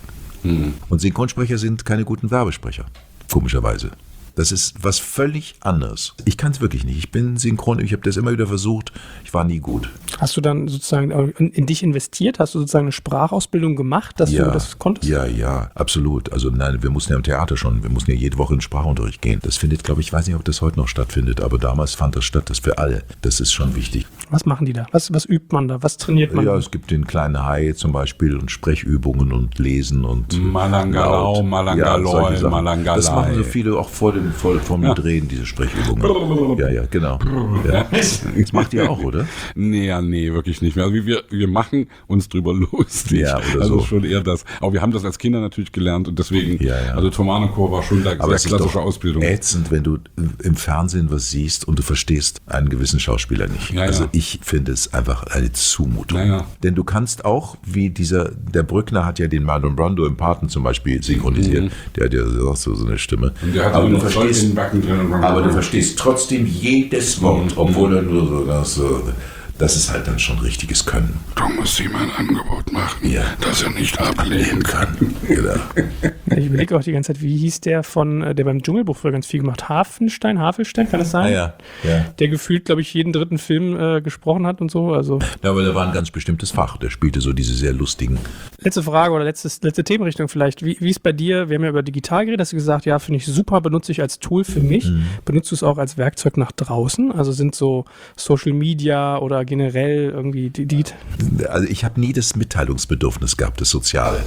Und Synchronsprecher sind keine guten Werbesprecher. Komischerweise. Das ist was völlig anderes. Ich kann es wirklich nicht. Ich bin synchron, ich habe das immer wieder versucht. Ich war nie gut. Hast du dann sozusagen in dich investiert? Hast du sozusagen eine Sprachausbildung gemacht, dass du das konntest? Ja, absolut. Also nein, wir mussten ja im Theater schon. Wir mussten ja jede Woche in den Sprachunterricht gehen. Das findet, glaube ich, weiß nicht, ob das heute noch stattfindet, aber damals fand das statt. Das für alle. Das ist schon wichtig. Was machen die da? Was übt man da? Was trainiert man? Ja, es gibt den kleinen Hai zum Beispiel und Sprechübungen und Lesen und Malangalau, Malangaloi, Malangalai. Das machen so viele auch vom Drehen, diese Sprechübungen. Ja, genau. Ja. Das macht ihr auch, oder? Nee, wirklich nicht mehr. Also wir machen uns drüber lustig. Ja, oder also so. Schon eher das. Aber wir haben das als Kinder natürlich gelernt und deswegen, Ja. also Tomanochor war schon da sehr klassische Ausbildung. Ätzend, wenn du im Fernsehen was siehst und du verstehst einen gewissen Schauspieler nicht. Ja, also ja. ich finde es einfach eine Zumutung. Ja. Denn du kannst auch, wie der Brückner hat ja den Marlon Brando im Paten zum Beispiel synchronisiert. Der hat ja auch so eine Stimme. Und der hat aber auch du noch Zeug in den Backen drin. aber du verstehst trotzdem jedes Wort, obwohl er nur so Das ist halt dann schon richtiges Können. Du musst ihm ein Angebot machen, das er nicht ablehnen kann. Genau. Ich überlege auch die ganze Zeit, wie hieß der der beim Dschungelbuch früher ganz viel gemacht? Hafelstein, kann das sein? Ja. Der gefühlt, glaube ich, jeden dritten Film gesprochen hat und so. Also. Ja, aber der war ein ganz bestimmtes Fach. Der spielte so diese sehr lustigen. Letzte Frage oder letzte Themenrichtung vielleicht. Wie ist bei dir? Wir haben ja über digital geredet, hast du gesagt, ja, finde ich super, benutze ich als Tool für mich. Benutzt du es auch als Werkzeug nach draußen? Also sind so Social Media oder generell irgendwie Also ich habe nie das Mitteilungsbedürfnis gehabt, das Soziale.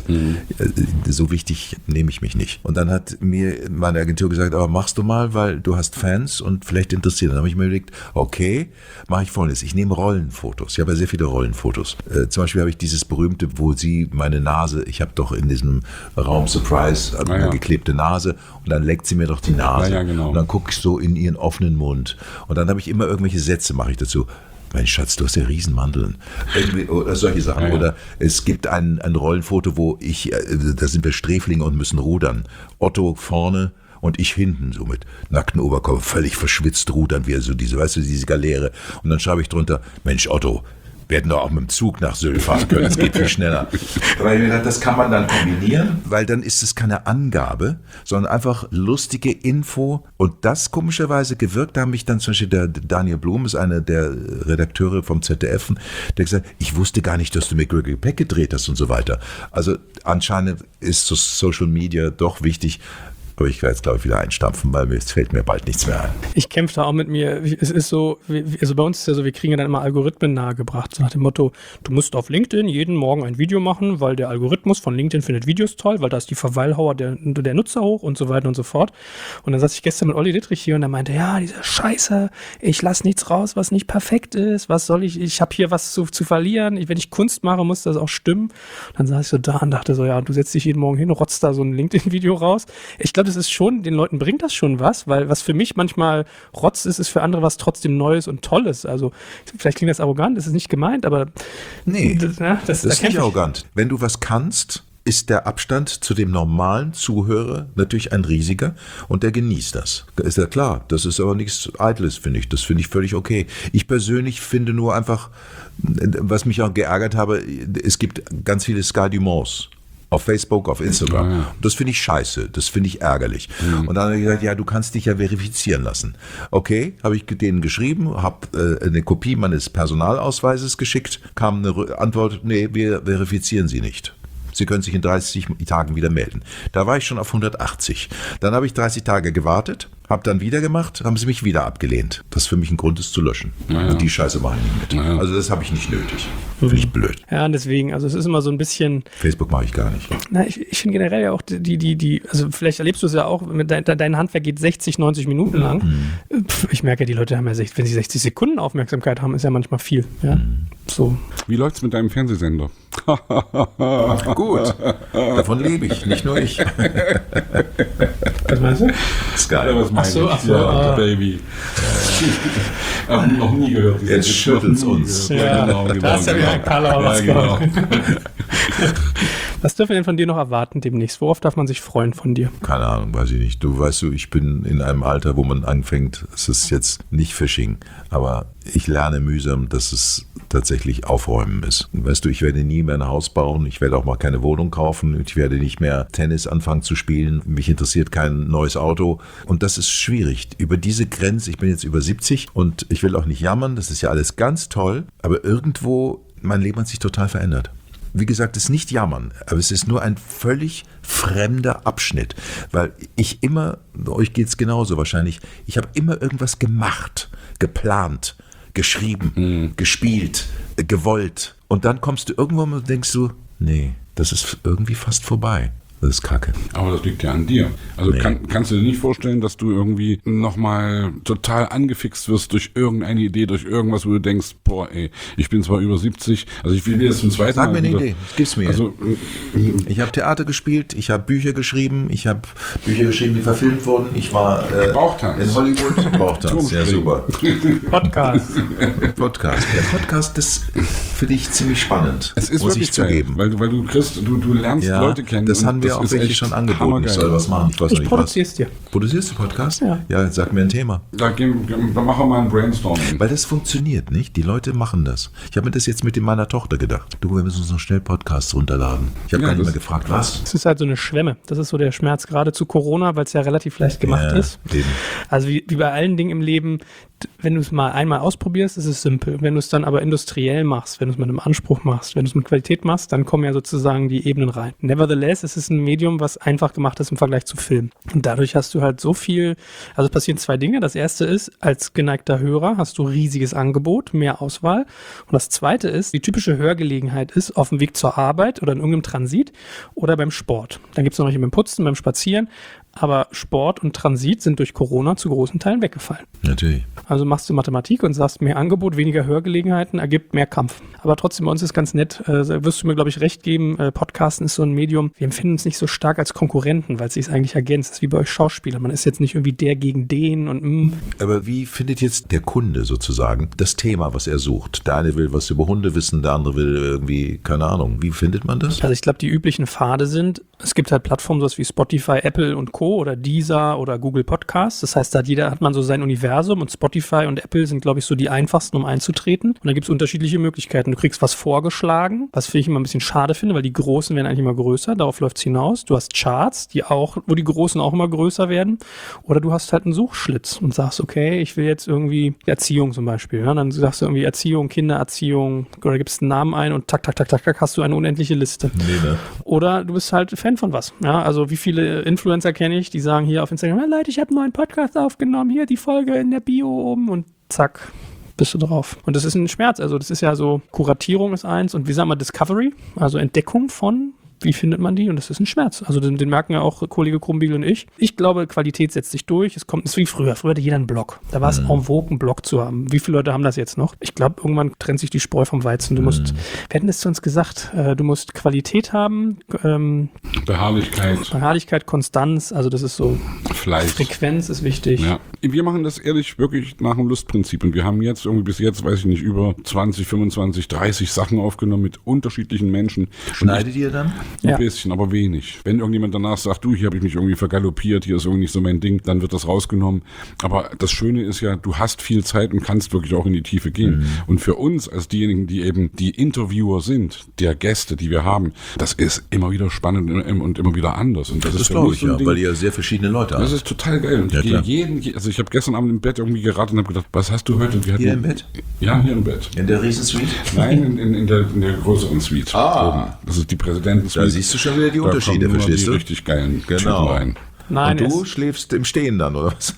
So wichtig nehme ich mich nicht. Und dann hat mir meine Agentur gesagt, aber machst du mal, weil du hast Fans und vielleicht interessiert. Dann habe ich mir überlegt, okay, mache ich Folgendes. Ich nehme Rollenfotos. Ich habe ja sehr viele Rollenfotos. Zum Beispiel habe ich dieses berühmte, wo sie meine Nase, ich habe doch in diesem Raum Surprise eine geklebte Nase und dann leckt sie mir doch die Nase. Ja, genau. Und dann gucke ich so in ihren offenen Mund. Und dann habe ich immer irgendwelche Sätze, mache ich dazu. Mein Schatz, du hast ja Riesenmandeln. Oder solche Sachen. Ja. Oder es gibt ein Rollenfoto, wo da sind wir Sträflinge und müssen rudern. Otto vorne und ich hinten, so mit nacktem Oberkörper, völlig verschwitzt rudern wir, so diese Galeere. Und dann schreibe ich drunter, Mensch Otto, wir hätten doch auch mit dem Zug nach Sylt fahren können, es geht viel schneller. Aber ich mir gedacht, das kann man dann kombinieren, weil dann ist es keine Angabe, sondern einfach lustige Info. Und das komischerweise gewirkt, da haben mich dann zum Beispiel der Daniel Blum, ist einer der Redakteure vom ZDF, der gesagt, ich wusste gar nicht, dass du mit Gregory Peck gedreht hast und so weiter. Also anscheinend ist so Social Media doch wichtig. Aber ich werde jetzt, glaube ich, wieder einstampfen, weil es fällt mir bald nichts mehr ein. Ich kämpfe da auch mit mir. Es ist so, also bei uns ist ja so, wir kriegen ja dann immer Algorithmen nahegebracht. So nach dem Motto, du musst auf LinkedIn jeden Morgen ein Video machen, weil der Algorithmus von LinkedIn findet Videos toll, weil da ist die Verweildauer der Nutzer hoch und so weiter und so fort. Und dann saß ich gestern mit Olli Dittrich hier und er meinte, ja, diese Scheiße, ich lasse nichts raus, was nicht perfekt ist. Was soll ich habe hier was zu verlieren. Wenn ich Kunst mache, muss das auch stimmen. Dann saß ich so da und dachte so, ja, du setzt dich jeden Morgen hin, rotzt da so ein LinkedIn-Video raus. Ich glaube, das ist schon, den Leuten bringt das schon was, weil was für mich manchmal Rotz ist, ist für andere was trotzdem Neues und Tolles. Also vielleicht klingt das arrogant, das ist nicht gemeint, aber nee, das ist nicht arrogant. Wenn du was kannst, ist der Abstand zu dem normalen Zuhörer natürlich ein riesiger und der genießt das. Ist ja klar, das ist aber nichts Eitles, finde ich. Das finde ich völlig okay. Ich persönlich finde nur einfach, was mich auch geärgert habe, es gibt ganz viele Sky Dumont auf Facebook, auf Instagram. Ja. Das finde ich scheiße, das finde ich ärgerlich. Und dann habe ich gesagt, ja, du kannst dich ja verifizieren lassen. Okay, habe ich denen geschrieben, habe eine Kopie meines Personalausweises geschickt, kam eine Antwort, nee, wir verifizieren Sie nicht. Sie können sich in 30 Tagen wieder melden. Da war ich schon auf 180. Dann habe ich 30 Tage gewartet, habe dann wieder gemacht, haben sie mich wieder abgelehnt. Das ist für mich ein Grund, es zu löschen. Ja. Und die Scheiße mache ich nicht mit. Ja. Also das habe ich nicht nötig. Finde ich blöd. Ja, und deswegen, also es ist immer so ein bisschen... Facebook mache ich gar nicht. Na, ich finde generell ja auch also vielleicht erlebst du es ja auch, dein Handwerk geht 60, 90 Minuten lang. Ich merke ja, die Leute haben ja, wenn sie 60 Sekunden Aufmerksamkeit haben, ist ja manchmal viel. Ja? So. Wie läuft's mit deinem Fernsehsender? Gut, davon lebe ich, nicht nur ich. Was meinst du? Sky. Ach so, Baby. Noch nie gehört. Jetzt schüttelt's uns. Ja, genau. Da ist ja wieder ein Color rausgekommen. Was dürfen wir denn von dir noch erwarten demnächst? Worauf darf man sich freuen von dir? Keine Ahnung, weiß ich nicht. Weißt du, ich bin in einem Alter, wo man anfängt, es ist jetzt nicht Phishing, aber ich lerne mühsam, dass es tatsächlich Aufräumen ist. Weißt du, ich werde nie mehr ein Haus bauen, ich werde auch mal keine Wohnung kaufen, ich werde nicht mehr Tennis anfangen zu spielen, mich interessiert kein neues Auto und das ist schwierig. Über diese Grenze, ich bin jetzt über 70 und ich will auch nicht jammern, das ist ja alles ganz toll, aber irgendwo, mein Leben hat sich total verändert. Wie gesagt, es ist nicht jammern, aber es ist nur ein völlig fremder Abschnitt, weil ich immer, euch geht es genauso wahrscheinlich, ich habe immer irgendwas gemacht, geplant, geschrieben, gespielt, gewollt und dann kommst du irgendwann und denkst du, nee, das ist irgendwie fast vorbei. Das ist Kacke. Aber das liegt ja an dir. Also kannst du dir nicht vorstellen, dass du irgendwie nochmal total angefixt wirst durch irgendeine Idee, durch irgendwas, wo du denkst, boah, ey, ich bin zwar über 70, also ich will dir das zum zweiten Mal... Sag mir eine Idee, gib's mir. Also, ich habe Theater gespielt, ich habe Bücher geschrieben, die verfilmt wurden, ich war in Hollywood. Bauchtanz, ja super. Podcast. Der Podcast, das finde ich ziemlich spannend. Es ist muss wirklich ich zugeben. geil, weil du lernst Leute kennen. Das haben wir auch ist wirklich echt schon angeboten. hammergeil. Ich soll was machen. Ich weiß noch Ich nicht produziere es dir. Produzierst du Podcast? Ja. Ja, sag mir ein Thema. Da machen wir mal ein Brainstorming. Weil das funktioniert nicht. Die Leute machen das. Ich habe mir das jetzt mit meiner Tochter gedacht. Du, wir müssen uns noch schnell Podcasts runterladen. Ich habe gar nicht mehr gefragt, was. Es ist halt so eine Schwemme. Das ist so der Schmerz gerade zu Corona, weil es ja relativ leicht gemacht ist. Eben. Also wie bei allen Dingen im Leben, wenn du es mal einmal ausprobierst, ist es simpel. Wenn du es dann aber industriell machst, wenn du es mit einem Anspruch machst, wenn du es mit Qualität machst, dann kommen ja sozusagen die Ebenen rein. Nevertheless, es ist ein Medium, was einfach gemacht ist im Vergleich zu Film. Und dadurch hast du halt so viel, also passieren zwei Dinge. Das erste ist, als geneigter Hörer hast du riesiges Angebot, mehr Auswahl. Und das zweite ist, die typische Hörgelegenheit ist auf dem Weg zur Arbeit oder in irgendeinem Transit oder beim Sport. Dann gibt es noch welche beim Putzen, beim Spazieren. Aber Sport und Transit sind durch Corona zu großen Teilen weggefallen. Natürlich. Also machst du Mathematik und sagst, mehr Angebot, weniger Hörgelegenheiten ergibt mehr Kampf. Aber trotzdem, bei uns ist ganz nett, wirst du mir, glaube ich, recht geben, Podcasten ist so ein Medium, wir empfinden uns nicht so stark als Konkurrenten, weil es sich eigentlich ergänzt. Das ist wie bei euch Schauspielern. Man ist jetzt nicht irgendwie der gegen den und Aber wie findet jetzt der Kunde sozusagen das Thema, was er sucht? Der eine will was über Hunde wissen, der andere will irgendwie, keine Ahnung. Wie findet man das? Also ich glaube, die üblichen Pfade sind, es gibt halt Plattformen sowas wie Spotify, Apple und Co. oder Deezer oder Google Podcasts. Das heißt, da hat man so sein Universum und Spotify und Apple sind, glaube ich, so die einfachsten, um einzutreten. Und da gibt es unterschiedliche Möglichkeiten. Du kriegst was vorgeschlagen, was ich immer ein bisschen schade finde, weil die Großen werden eigentlich immer größer. Darauf läuft es hinaus. Du hast Charts, wo die Großen auch immer größer werden. Oder du hast halt einen Suchschlitz und sagst, okay, ich will jetzt irgendwie Erziehung zum Beispiel. Ja? Dann sagst du irgendwie Erziehung, Kindererziehung oder gibst einen Namen ein und tak, hast du eine unendliche Liste. Nee, ne? Oder du bist halt Fan von was. Ja? Also wie viele Influencer kenne ich, die sagen hier auf Instagram, Leute, ich habe einen neuen Podcast aufgenommen, hier die Folge in der Bio oben und zack, bist du drauf. Und das ist ein Schmerz, also das ist ja so, Kuratierung ist eins und wie sagen wir Discovery, also Entdeckung von, wie findet man die? Und das ist ein Schmerz. Also den merken ja auch Kollege Krumbiegel und ich. Ich glaube, Qualität setzt sich durch. Es ist wie früher. Früher hatte jeder einen Blog. Da war es en vogue, einen Blog zu haben. Wie viele Leute haben das jetzt noch? Ich glaube, irgendwann trennt sich die Spreu vom Weizen. Wir hatten es zu uns gesagt, du musst Qualität haben, Beharrlichkeit, Konstanz, also das ist so, Fleiß. Frequenz ist wichtig. Ja. Wir machen das ehrlich wirklich nach dem Lustprinzip und wir haben jetzt irgendwie bis jetzt, weiß ich nicht, über 20, 25, 30 Sachen aufgenommen mit unterschiedlichen Menschen. Schneidet ihr dann? Ein bisschen, aber wenig. Wenn irgendjemand danach sagt, du, hier habe ich mich irgendwie vergaloppiert, hier ist irgendwie nicht so mein Ding, dann wird das rausgenommen. Aber das Schöne ist ja, du hast viel Zeit und kannst wirklich auch in die Tiefe gehen. Und für uns als diejenigen, die eben die Interviewer sind, der Gäste, die wir haben, das ist immer wieder spannend und immer wieder anders. Und das ist glaube ich, ja, weil ihr sehr verschiedene Leute habt. Das ist total geil. Und also ich habe gestern Abend im Bett irgendwie geraten und habe gedacht, was hast du heute? Hier im Bett? Ja, hier im Bett. In der Riesensuite? Nein, in der größeren Suite. Oben. Das ist die Präsidentensuite. Da siehst du schon wieder die Unterschiede, da kommen verstehst die du? richtig geilen Genau. Typen rein. Nein, Und du schläfst im Stehen dann, oder was?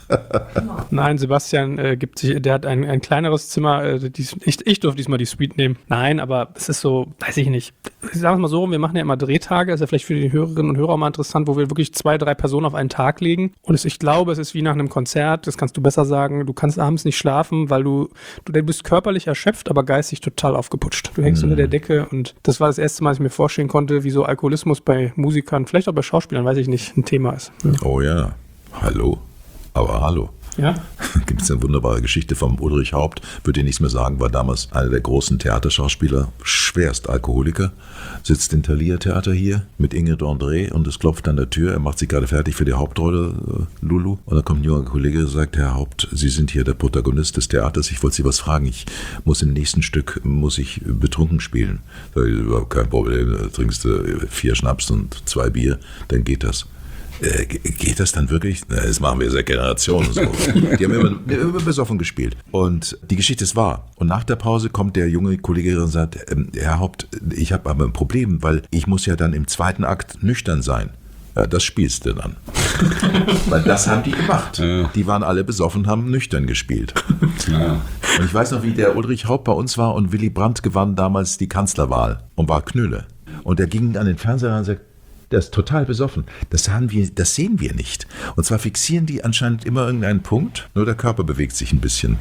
Nein, Sebastian der hat ein kleineres Zimmer. Ich durfte diesmal die Suite nehmen. Nein, aber es ist so, weiß ich nicht. Ich sage es mal so, wir machen ja immer Drehtage. Ist ja vielleicht für die Hörerinnen und Hörer auch mal interessant, wo wir wirklich 2, 3 Personen auf einen Tag legen. Und ich glaube, es ist wie nach einem Konzert. Das kannst du besser sagen. Du kannst abends nicht schlafen, weil du bist körperlich erschöpft, aber geistig total aufgeputscht. Du hängst unter der Decke und das war das erste Mal, dass ich mir vorstellen konnte, wie so Alkoholismus bei Musikern, vielleicht auch bei Schauspielern, weiß ich nicht, ein Thema ist. Oh ja. Hallo. Aber hallo. Ja? Gibt es eine wunderbare Geschichte vom Ulrich Haupt, würde ich nichts mehr sagen, war damals einer der großen Theaterschauspieler, schwerst Alkoholiker, sitzt im Thalia Theater hier mit Ingrid André und es klopft an der Tür, er macht sich gerade fertig für die Hauptrolle, Lulu, und dann kommt ein junger Kollege und sagt, Herr Haupt, Sie sind hier der Protagonist des Theaters, ich wollte Sie was fragen, ich muss im nächsten Stück, betrunken spielen. Sag ich, überhaupt kein Problem, trinkst du 4 Schnaps und 2 Bier, dann geht das. Geht das dann wirklich? Das machen wir seit Generationen so. Die haben immer besoffen gespielt. Und die Geschichte ist wahr. Und nach der Pause kommt der junge Kollege und sagt, Herr Haupt, ich habe aber ein Problem, weil ich muss ja dann im zweiten Akt nüchtern sein. Ja, das spielst du dann. Weil das haben die gemacht. Ja. Die waren alle besoffen, haben nüchtern gespielt. Ja. Und ich weiß noch, wie der Ulrich Haupt bei uns war und Willy Brandt gewann damals die Kanzlerwahl und war Knülle. Und er ging an den Fernseher und sagt, Der ist total besoffen. Das sehen wir nicht. Und zwar fixieren die anscheinend immer irgendeinen Punkt, nur der Körper bewegt sich ein bisschen.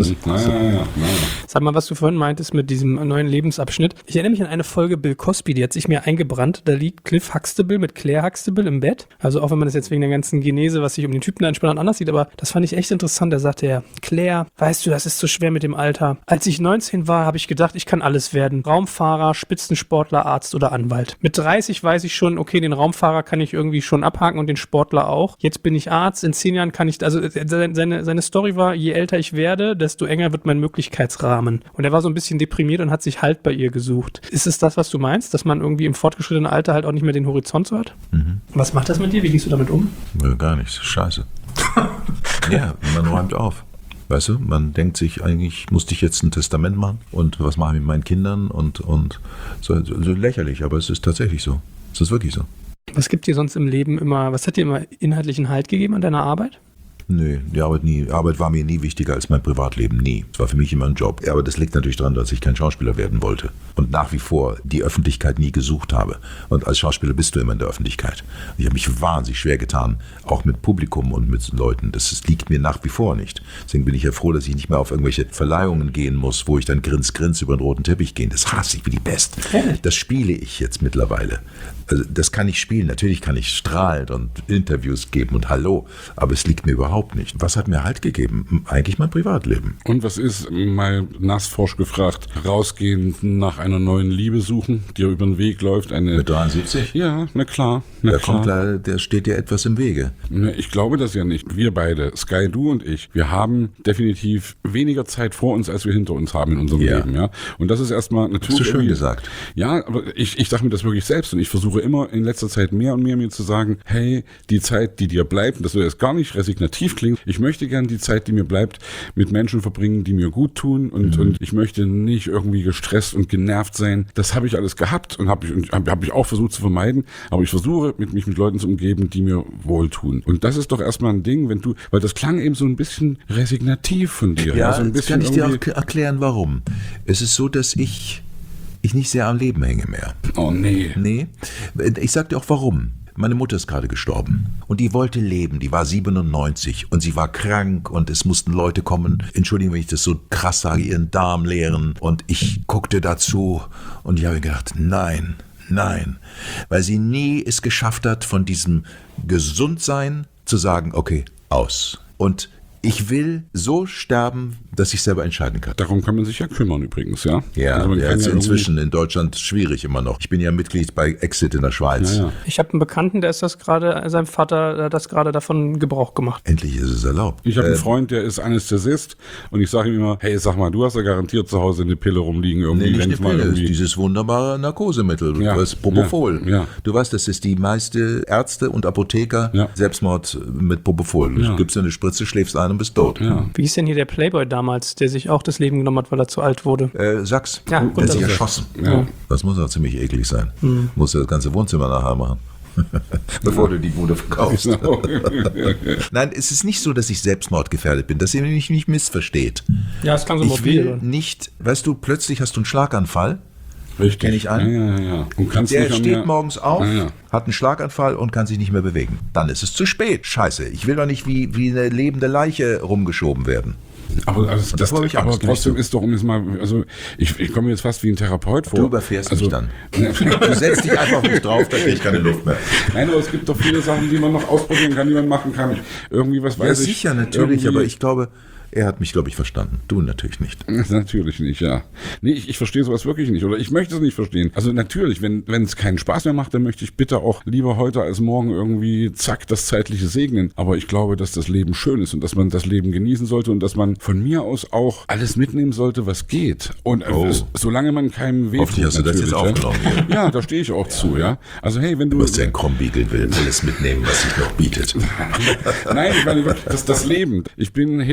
Ja. Sag mal, was du vorhin meintest mit diesem neuen Lebensabschnitt. Ich erinnere mich an eine Folge Bill Cosby, die hat sich mir eingebrannt. Da liegt Cliff Huxtable mit Claire Huxtable im Bett. Also auch wenn man das jetzt wegen der ganzen Genese, was sich um den Typen da entspannt anders sieht, aber das fand ich echt interessant. Da sagte er, Claire, weißt du, das ist so schwer mit dem Alter. Als ich 19 war, habe ich gedacht, ich kann alles werden. Raumfahrer, Spitzensportler, Arzt oder Anwalt. Mit 30 weiß ich schon, okay, den Raumfahrer kann ich irgendwie schon abhaken und den Sportler auch. Jetzt bin ich Arzt, in 10 Jahren kann ich, also seine Story war, je älter ich werde, desto enger wird mein Möglichkeitsrahmen. Und er war so ein bisschen deprimiert und hat sich Halt bei ihr gesucht. Ist es das, was du meinst, dass man irgendwie im fortgeschrittenen Alter halt auch nicht mehr den Horizont so hat? Mhm. Was macht das mit dir? Wie gehst du damit um? Ja, gar nichts, scheiße. Ja, man räumt auf. Weißt du, man denkt sich, eigentlich musste ich jetzt ein Testament machen und was mache ich mit meinen Kindern und so lächerlich, aber es ist tatsächlich so. Es ist wirklich so. Was gibt dir sonst im Leben was hat dir immer inhaltlichen Halt gegeben an deiner Arbeit? Nö, die Arbeit nie. Arbeit war mir nie wichtiger als mein Privatleben, nie. Es war für mich immer ein Job. Aber das liegt natürlich daran, dass ich kein Schauspieler werden wollte und nach wie vor die Öffentlichkeit nie gesucht habe. Und als Schauspieler bist du immer in der Öffentlichkeit. Ich habe mich wahnsinnig schwer getan, auch mit Publikum und mit Leuten. Das liegt mir nach wie vor nicht. Deswegen bin ich ja froh, dass ich nicht mehr auf irgendwelche Verleihungen gehen muss, wo ich dann grins über den roten Teppich gehe. Das hasse ich wie die Pest. Das spiele ich jetzt mittlerweile. Also das kann ich spielen. Natürlich kann ich strahlen und Interviews geben und Hallo, aber es liegt mir überhaupt nicht. Was hat mir Halt gegeben? Eigentlich mein Privatleben. Und was ist, mal nassforsch gefragt, rausgehen, nach einer neuen Liebe suchen, die über den Weg läuft? Mit 73? Ja, na klar. Der steht dir etwas im Wege. Ich glaube das ja nicht. Wir beide, Sky, du und ich, wir haben definitiv weniger Zeit vor uns, als wir hinter uns haben in unserem Leben. Ja? Und das ist erstmal natürlich... Hast du schön gesagt. Ja, aber ich sage mir das wirklich selbst und ich versuche immer in letzter Zeit mehr und mehr mir zu sagen, hey, die Zeit, die dir bleibt, und das soll jetzt gar nicht resignativ klingen, ich möchte gern die Zeit, die mir bleibt, mit Menschen verbringen, die mir gut tun und ich möchte nicht irgendwie gestresst und genervt sein. Das habe ich alles gehabt und habe ich auch versucht zu vermeiden, aber ich versuche, mich mit Leuten zu umgeben, die mir wohltun. Und das ist doch erstmal ein Ding, weil das klang eben so ein bisschen resignativ von dir. Ja, so ein bisschen kann ich dir auch erklären, warum. Es ist so, dass ich nicht sehr am Leben hänge mehr. Oh nee. Nee, ich sag dir auch warum. Meine Mutter ist gerade gestorben und die wollte leben, die war 97 und sie war krank und es mussten Leute kommen, entschuldigen, wenn ich das so krass sage, ihren Darm leeren und ich guckte dazu und ich habe gedacht, nein, weil sie nie es geschafft hat, von diesem Gesundsein zu sagen, okay, aus. Und ich will so sterben, dass ich selber entscheiden kann. Darum kann man sich ja kümmern übrigens, ja? Ja, also ist inzwischen in Deutschland schwierig immer noch. Ich bin ja Mitglied bei Exit in der Schweiz. Ja. Ich habe einen Bekannten, der ist sein Vater hat das gerade davon Gebrauch gemacht. Endlich ist es erlaubt. Ich habe einen Freund, der ist Anästhesist und ich sage ihm immer, hey, sag mal, du hast ja garantiert zu Hause eine Pille rumliegen irgendwie. Nee, nicht eine Pille, dieses wunderbare Narkosemittel, das Propofol. Ja. Du weißt, das ist die meiste Ärzte und Apotheker Selbstmord mit Propofol. Du gibst dir eine Spritze, schläfst ein und bist tot. Ja. Wie ist denn hier der Playboy damals, der sich auch das Leben genommen hat, weil er zu alt wurde? Sachs, Ja, der gut, hat sich das ist erschossen. Ja. Das muss ja ziemlich eklig sein. Muss ja das ganze Wohnzimmer nachher machen. Bevor du die Bude verkaufst. Genau. Nein, es ist nicht so, dass ich selbstmordgefährdet bin, dass ihr mich nicht missversteht. Ja, es klang so Ich will mobil. nicht, weißt du, plötzlich hast du einen Schlaganfall. Richtig. Kenn ich einen. Ja. Und kannst Der nicht steht morgens auf, Ja. hat einen Schlaganfall und kann sich nicht mehr bewegen. Dann ist es zu spät. Scheiße, ich will doch nicht wie eine lebende Leiche rumgeschoben werden. Aber, das habe ich Angst, aber trotzdem nicht so. ist doch, um jetzt mal, also ich komme mir jetzt fast wie ein Therapeut vor. Du überfährst mich dann. Ne, Du setzt dich einfach nicht drauf, da kriege ich keine Luft mehr. Nein, aber es gibt doch viele Sachen, die man noch ausprobieren kann, die man machen kann. Irgendwie, was weiß ich. Ja, sicher, natürlich, irgendwie- aber ich glaube, er hat mich, glaube ich, verstanden. Du natürlich nicht. Natürlich nicht, ja. Nee, ich verstehe sowas wirklich nicht. Oder ich möchte es nicht verstehen. Also natürlich, wenn es keinen Spaß mehr macht, dann möchte ich bitte auch lieber heute als morgen irgendwie zack das Zeitliche segnen. Aber ich glaube, dass das Leben schön ist und dass man das Leben genießen sollte und dass man von mir aus auch alles mitnehmen sollte, was geht. Und solange man keinem wehtut. Hoffentlich hast du das jetzt natürlich, aufgenommen. Ja, da stehe ich auch zu, ja. Also hey, wenn du... Du wirst ja ein Krombiegel will alles mitnehmen, was sich noch bietet. Nein, ich meine wirklich, das Leben. Ich bin Hedonismus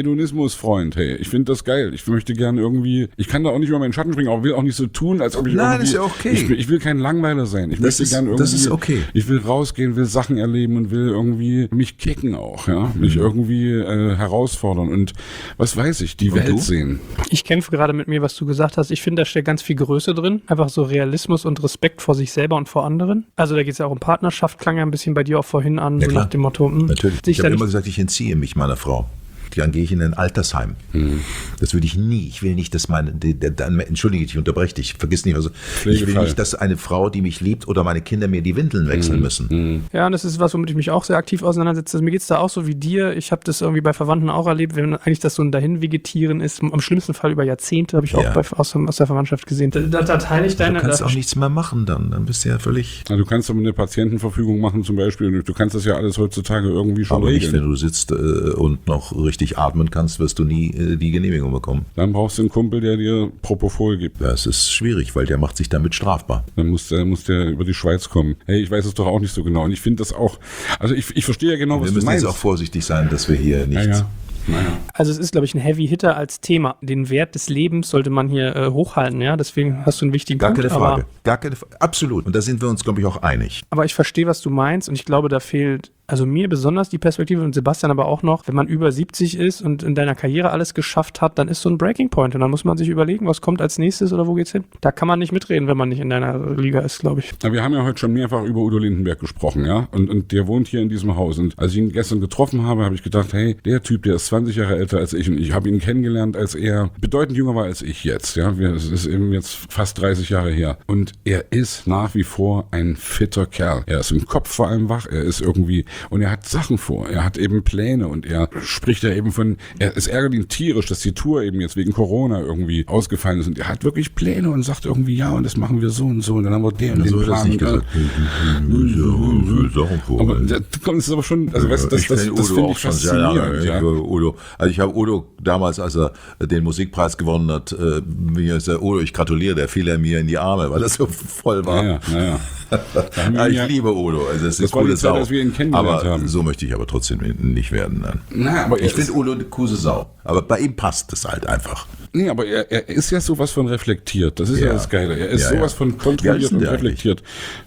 Zirkusfreund, hey. Ich finde das geil. Ich möchte gerne irgendwie, ich kann da auch nicht über meinen Schatten springen, aber will auch nicht so tun, als ob ich Nein, irgendwie... ist ja okay. Ich will kein Langweiler sein. Ich möchte gerne irgendwie... Das ist okay. Ich will rausgehen, will Sachen erleben und will irgendwie mich kicken auch, ja. Mich irgendwie herausfordern und was weiß ich, die Welt sehen. Ich kämpfe gerade mit mir, was du gesagt hast. Ich finde, da steckt ganz viel Größe drin. Einfach so Realismus und Respekt vor sich selber und vor anderen. Also da geht es ja auch um Partnerschaft, klang ja ein bisschen bei dir auch vorhin an, Ja, so klar. nach dem Motto. Natürlich. Ich habe immer gesagt, ich entziehe mich meiner Frau. Dann gehe ich in ein Altersheim. Das würde ich nie. Ich will nicht, dass entschuldige, ich unterbreche dich, vergiss nicht, also ich will nicht, dass eine Frau, die mich liebt oder meine Kinder mir die Windeln wechseln müssen. Ja, und das ist was, womit ich mich auch sehr aktiv auseinandersetze. Also mir geht es da auch so wie dir. Ich habe das irgendwie bei Verwandten auch erlebt, wenn eigentlich das so ein Dahinvegetieren ist. Am schlimmsten Fall über Jahrzehnte, habe ich auch aus der Verwandtschaft gesehen. Da teile ich deine... Du kannst auch nichts mehr machen dann bist du ja völlig... Ja, du kannst aber eine Patientenverfügung machen zum Beispiel. Du kannst das ja alles heutzutage irgendwie schon aber regeln. nicht, wenn du sitzt und noch richtig atmen kannst, wirst du nie die Genehmigung bekommen. Dann brauchst du einen Kumpel, der dir Propofol gibt. Das ist schwierig, weil der macht sich damit strafbar. Dann muss der über die Schweiz kommen. Hey, ich weiß es doch auch nicht so genau. Und ich finde das auch, also ich verstehe ja genau, was du meinst. Wir müssen jetzt auch vorsichtig sein, dass wir hier nicht... Ja. Also es ist, glaube ich, ein Heavy Hitter als Thema. Den Wert des Lebens sollte man hier hochhalten, ja. Deswegen hast du einen wichtigen Punkt. Gar keine Frage. Absolut. Und da sind wir uns, glaube ich, auch einig. Aber ich verstehe, was du meinst und ich glaube, da fehlt, also mir besonders die Perspektive und Sebastian aber auch noch, wenn man über 70 ist und in deiner Karriere alles geschafft hat, dann ist so ein Breaking Point und dann muss man sich überlegen, was kommt als nächstes oder wo geht's hin. Da kann man nicht mitreden, wenn man nicht in deiner Liga ist, glaube ich. Ja, wir haben ja heute schon mehrfach über Udo Lindenberg gesprochen, ja, und der wohnt hier in diesem Haus und als ich ihn gestern getroffen habe, habe ich gedacht, hey, der Typ, der ist 20 Jahre älter als ich und ich habe ihn kennengelernt, als er bedeutend jünger war als ich jetzt, ja, es ist eben jetzt fast 30 Jahre her und er ist nach wie vor ein fitter Kerl. Er ist im Kopf vor allem wach, er ist irgendwie, und er hat Sachen vor, er hat eben Pläne und er spricht ja eben von, es ärgert ihn tierisch, dass die Tour eben jetzt wegen Corona irgendwie ausgefallen ist und er hat wirklich Pläne und sagt irgendwie, ja, und das machen wir so und so und dann haben wir den so Plan. Nicht gesagt. Aber das ist aber schon, also das finde ich faszinierend. Ja. Udo. Also ich habe Udo damals, als er den Musikpreis gewonnen hat, mir gesagt, Udo, ich gratuliere, der fiel er mir in die Arme, weil das so voll war. Ja. Ich liebe Udo, also das ist das eine coole Sau. Dass wir ihn kennengelernt aber haben. So möchte ich aber trotzdem nicht werden. Aber ich finde Udo eine coole Sau. Aber bei ihm passt es halt einfach. Nee, aber er ist ja sowas von reflektiert. Das ist ja das Geile. Er ist sowas von kontrolliert und reflektiert.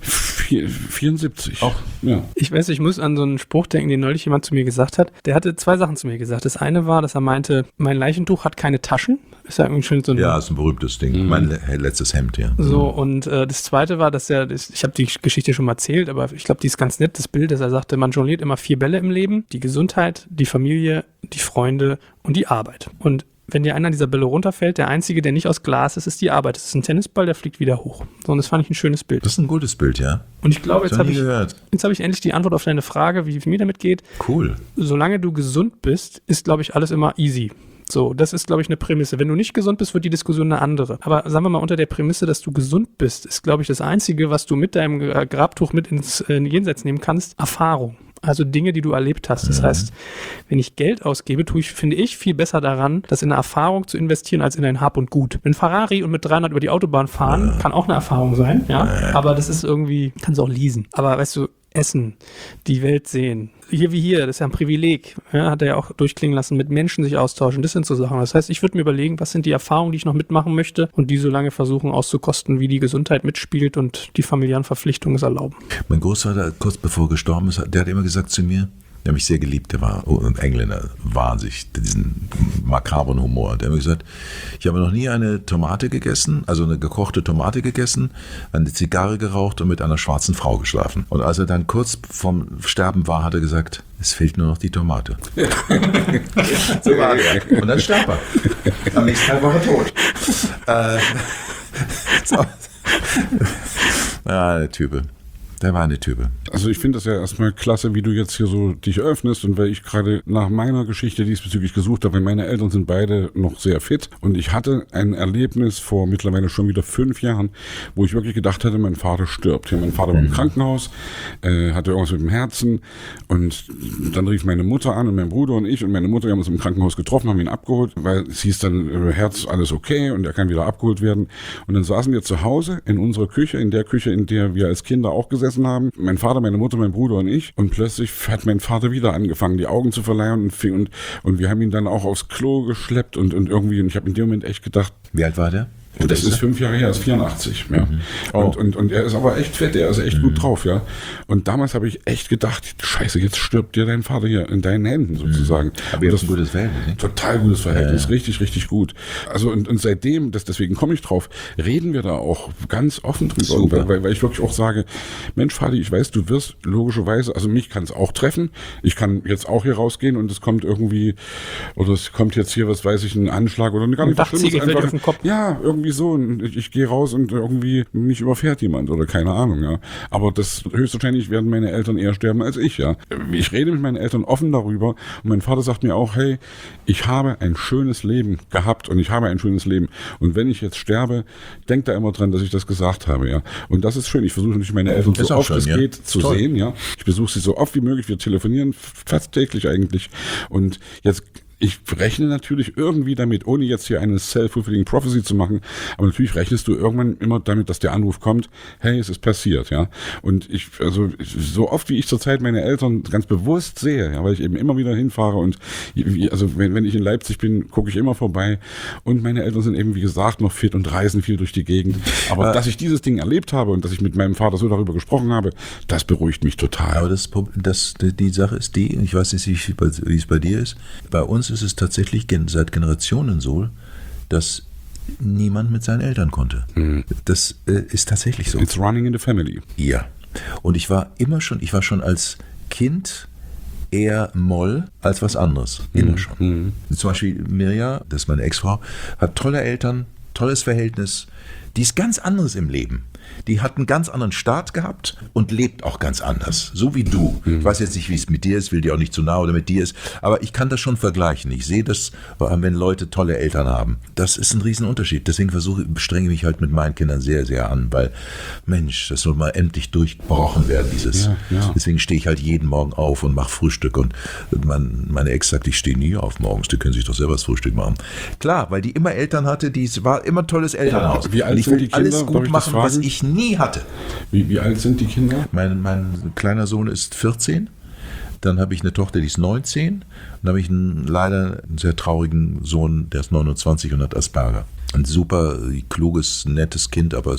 74. Auch. Ja. Ich weiß, ich muss an so einen Spruch denken, den neulich jemand zu mir gesagt hat. Der hatte 2 Sachen zu mir gesagt. Das eine war, dass er meinte, mein Leichentuch hat keine Taschen. Ist ja irgendwie schön so ein... Ja, ist ein berühmtes Ding. Mein letztes Hemd, ja. So, und das zweite war, dass ich habe die Geschichte schon mal erzählt, aber ich glaube, die ist ganz nett, das Bild, dass er sagte, man jongliert immer 4 Bälle im Leben, die Gesundheit, die Familie, die Freunde und die Arbeit. Und wenn dir einer dieser Bälle runterfällt, der einzige, der nicht aus Glas ist, ist die Arbeit. Das ist ein Tennisball, der fliegt wieder hoch. So, und das fand ich ein schönes Bild. Das ist ein gutes Bild, ja. Und ich glaube, jetzt habe gehört. ich endlich die Antwort auf deine Frage, wie es mir damit geht. Cool. Solange du gesund bist, ist, glaube ich, alles immer easy. So, das ist, glaube ich, eine Prämisse. Wenn du nicht gesund bist, wird die Diskussion eine andere. Aber sagen wir mal, unter der Prämisse, dass du gesund bist, ist, glaube ich, das Einzige, was du mit deinem Grabtuch mit ins Jenseits nehmen kannst, Erfahrung. Also Dinge, die du erlebt hast. Das heißt, wenn ich Geld ausgebe, finde ich viel besser daran, das in eine Erfahrung zu investieren, als in ein Hab und Gut. Wenn Ferrari und mit 300 über die Autobahn fahren, kann auch eine Erfahrung sein, ja. Aber das ist irgendwie, kannst du auch leasen. Aber weißt du, essen, die Welt sehen. Hier wie hier, das ist ja ein Privileg, ja, hat er ja auch durchklingen lassen, mit Menschen sich austauschen, das sind so Sachen. Das heißt, ich würde mir überlegen, was sind die Erfahrungen, die ich noch mitmachen möchte und die so lange versuchen auszukosten, wie die Gesundheit mitspielt und die familiären Verpflichtungen es erlauben. Mein Großvater, kurz bevor er gestorben ist, der hat immer gesagt zu mir, der hat mich sehr geliebt, der war ein Engländer, wahnsinnig, diesen makabren Humor. Der hat mir gesagt, ich habe noch nie eine Tomate gegessen, also eine gekochte Tomate gegessen, eine Zigarre geraucht und mit einer schwarzen Frau geschlafen. Und als er dann kurz vorm Sterben war, hat er gesagt, es fehlt nur noch die Tomate. So war er. Und dann starb er. Am nächsten Tag war er tot. So. Ja, der Typ. Der war eine Type. Also ich finde das ja erstmal klasse, wie du jetzt hier so dich öffnest und weil ich gerade nach meiner Geschichte diesbezüglich gesucht habe, weil meine Eltern sind beide noch sehr fit und ich hatte ein Erlebnis vor mittlerweile schon wieder 5 Jahren, wo ich wirklich gedacht hatte, mein Vater stirbt. Ja, mein Vater war im Krankenhaus, hatte irgendwas mit dem Herzen und dann rief meine Mutter an und mein Bruder und ich und meine Mutter, wir haben uns im Krankenhaus getroffen, haben ihn abgeholt, weil es hieß dann, Herz, alles okay und er kann wieder abgeholt werden. Und dann saßen wir zu Hause in unserer Küche, in der Küche, in der wir als Kinder auch gesessen gesessen haben. Mein Vater, meine Mutter, mein Bruder und ich. Und plötzlich hat mein Vater wieder angefangen, die Augen zu verleihen und wir haben ihn dann auch aufs Klo geschleppt und irgendwie, und ich habe in dem Moment echt gedacht. Wie alt war der? Und das ist 5 Jahre her, ist 84. Ja. Oh. Und er ist aber echt fett, er ist echt gut drauf, ja. Und damals habe ich echt gedacht, Scheiße, jetzt stirbt dir dein Vater hier in deinen Händen sozusagen. Aber ihr habt ein gutes Verhältnis, ne? Total gutes Verhältnis, richtig, richtig gut. Also und seitdem, deswegen komme ich drauf, reden wir da auch ganz offen drüber. Weil ich wirklich auch sage, Mensch, Vati, ich weiß, du wirst logischerweise, also mich kann es auch treffen. Ich kann jetzt auch hier rausgehen und es kommt irgendwie, oder es kommt jetzt hier, was weiß ich, ein Anschlag oder gar nicht was Schlimmes. Fällt auf den Kopf. Ja, irgendwie so. Und ich gehe raus und irgendwie mich überfährt jemand oder keine Ahnung, ja. Aber das höchstwahrscheinlich werden meine Eltern eher sterben als ich, ja. Ich rede mit meinen Eltern offen darüber und mein Vater sagt mir auch, hey, ich habe ein schönes Leben gehabt und ich habe ein schönes Leben. Und wenn ich jetzt sterbe, denkt da immer dran, dass ich das gesagt habe, ja. Und das ist schön. Ich versuche natürlich meine Eltern so oft es geht zu sehen, ja. Ich besuche sie so oft wie möglich. Wir telefonieren fast täglich eigentlich. Und jetzt ich rechne natürlich irgendwie damit, ohne jetzt hier eine self-fulfilling prophecy zu machen, aber natürlich rechnest du irgendwann immer damit, dass der Anruf kommt, hey, es ist passiert, ja. Und also so oft wie ich zurzeit meine Eltern ganz bewusst sehe, ja, weil ich eben immer wieder hinfahre und also wenn ich in Leipzig bin, gucke ich immer vorbei und meine Eltern sind eben, wie gesagt, noch fit und reisen viel durch die Gegend. Aber dass ich dieses Ding erlebt habe und dass ich mit meinem Vater so darüber gesprochen habe, das beruhigt mich total. Aber die Sache ist die, ich weiß nicht, wie es bei dir ist, bei uns ist es tatsächlich seit Generationen so, dass niemand mit seinen Eltern konnte. Das ist tatsächlich so. It's running in the family. Ja. Und ich war schon als Kind eher Moll als was anderes. Immer schon. Zum Beispiel Mirja, das ist meine Ex-Frau, hat tolle Eltern, tolles Verhältnis. Die ist ganz anderes im Leben. Die hat einen ganz anderen Start gehabt und lebt auch ganz anders. So wie du. Ich weiß jetzt nicht, wie es mit dir ist, will dir auch nicht zu nah oder mit dir ist, aber ich kann das schon vergleichen. Ich sehe das, wenn Leute tolle Eltern haben. Das ist ein Riesenunterschied. Deswegen strenge mich halt mit meinen Kindern sehr, sehr an, weil, Mensch, das soll mal endlich durchbrochen werden, dieses. Ja. Deswegen stehe ich halt jeden Morgen auf und mache Frühstück und meine Ex sagt, ich stehe nie auf morgens, die können sich doch selber das Frühstück machen. Klar, weil die immer Eltern hatte, war immer tolles Elternhaus. Wie alt sind die Kinder? Alles gut machen, was ich nie hatte. Wie alt sind die Kinder? Mein kleiner Sohn ist 14, dann habe ich eine Tochter, die ist 19 und dann habe ich leider einen sehr traurigen Sohn, der ist 29 und hat Asperger. Ein super kluges, nettes Kind, aber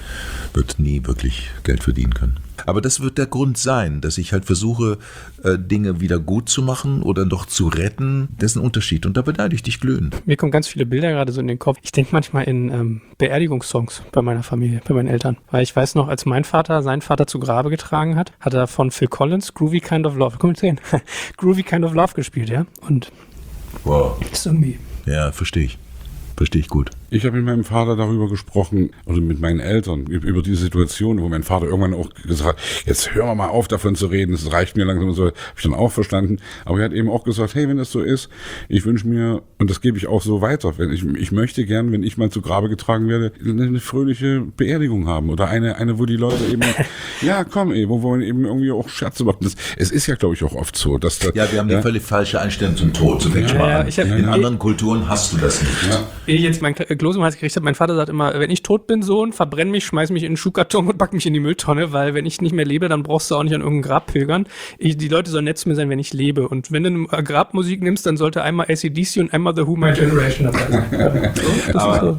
wird nie wirklich Geld verdienen können. Aber das wird der Grund sein, dass ich halt versuche, Dinge wieder gut zu machen oder doch zu retten. Das ist ein Unterschied und da beneide ich dich glühend. Mir kommen ganz viele Bilder gerade so in den Kopf. Ich denke manchmal in Beerdigungssongs bei meiner Familie, bei meinen Eltern. Weil ich weiß noch, als mein Vater seinen Vater zu Grabe getragen hat er von Phil Collins Groovy Kind of Love, Groovy Kind of Love gespielt, ja. Und wow. Ist irgendwie. Ja, verstehe ich. Verstehe ich gut. Ich habe mit meinem Vater darüber gesprochen, oder mit meinen Eltern, über diese Situation, wo mein Vater irgendwann auch gesagt hat, jetzt hören wir mal auf, davon zu reden, es reicht mir langsam und so, habe ich dann auch verstanden. Aber er hat eben auch gesagt, hey, wenn das so ist, ich wünsche mir, und das gebe ich auch so weiter, ich möchte gern, wenn ich mal zu Grabe getragen werde, eine fröhliche Beerdigung haben oder eine, wo die Leute eben, ja, komm, wo man eben irgendwie auch Scherze machen. Es ist ja, glaube ich, auch oft so, dass ja, wir haben die völlig falsche Einstellung zum Tod. So in anderen Kulturen hast du das nicht. Ja. Ehe ich jetzt mein Kloß im Hals gekriegt habe, mein Vater sagt immer, wenn ich tot bin, Sohn, verbrenn mich, schmeiß mich in einen Schuhkarton und pack mich in die Mülltonne, weil wenn ich nicht mehr lebe, dann brauchst du auch nicht an irgendein Grab pilgern. Die Leute sollen nett zu mir sein, wenn ich lebe. Und wenn du eine Grabmusik nimmst, dann sollte einmal AC/DC und einmal The Who My Generation dabei sein. Aber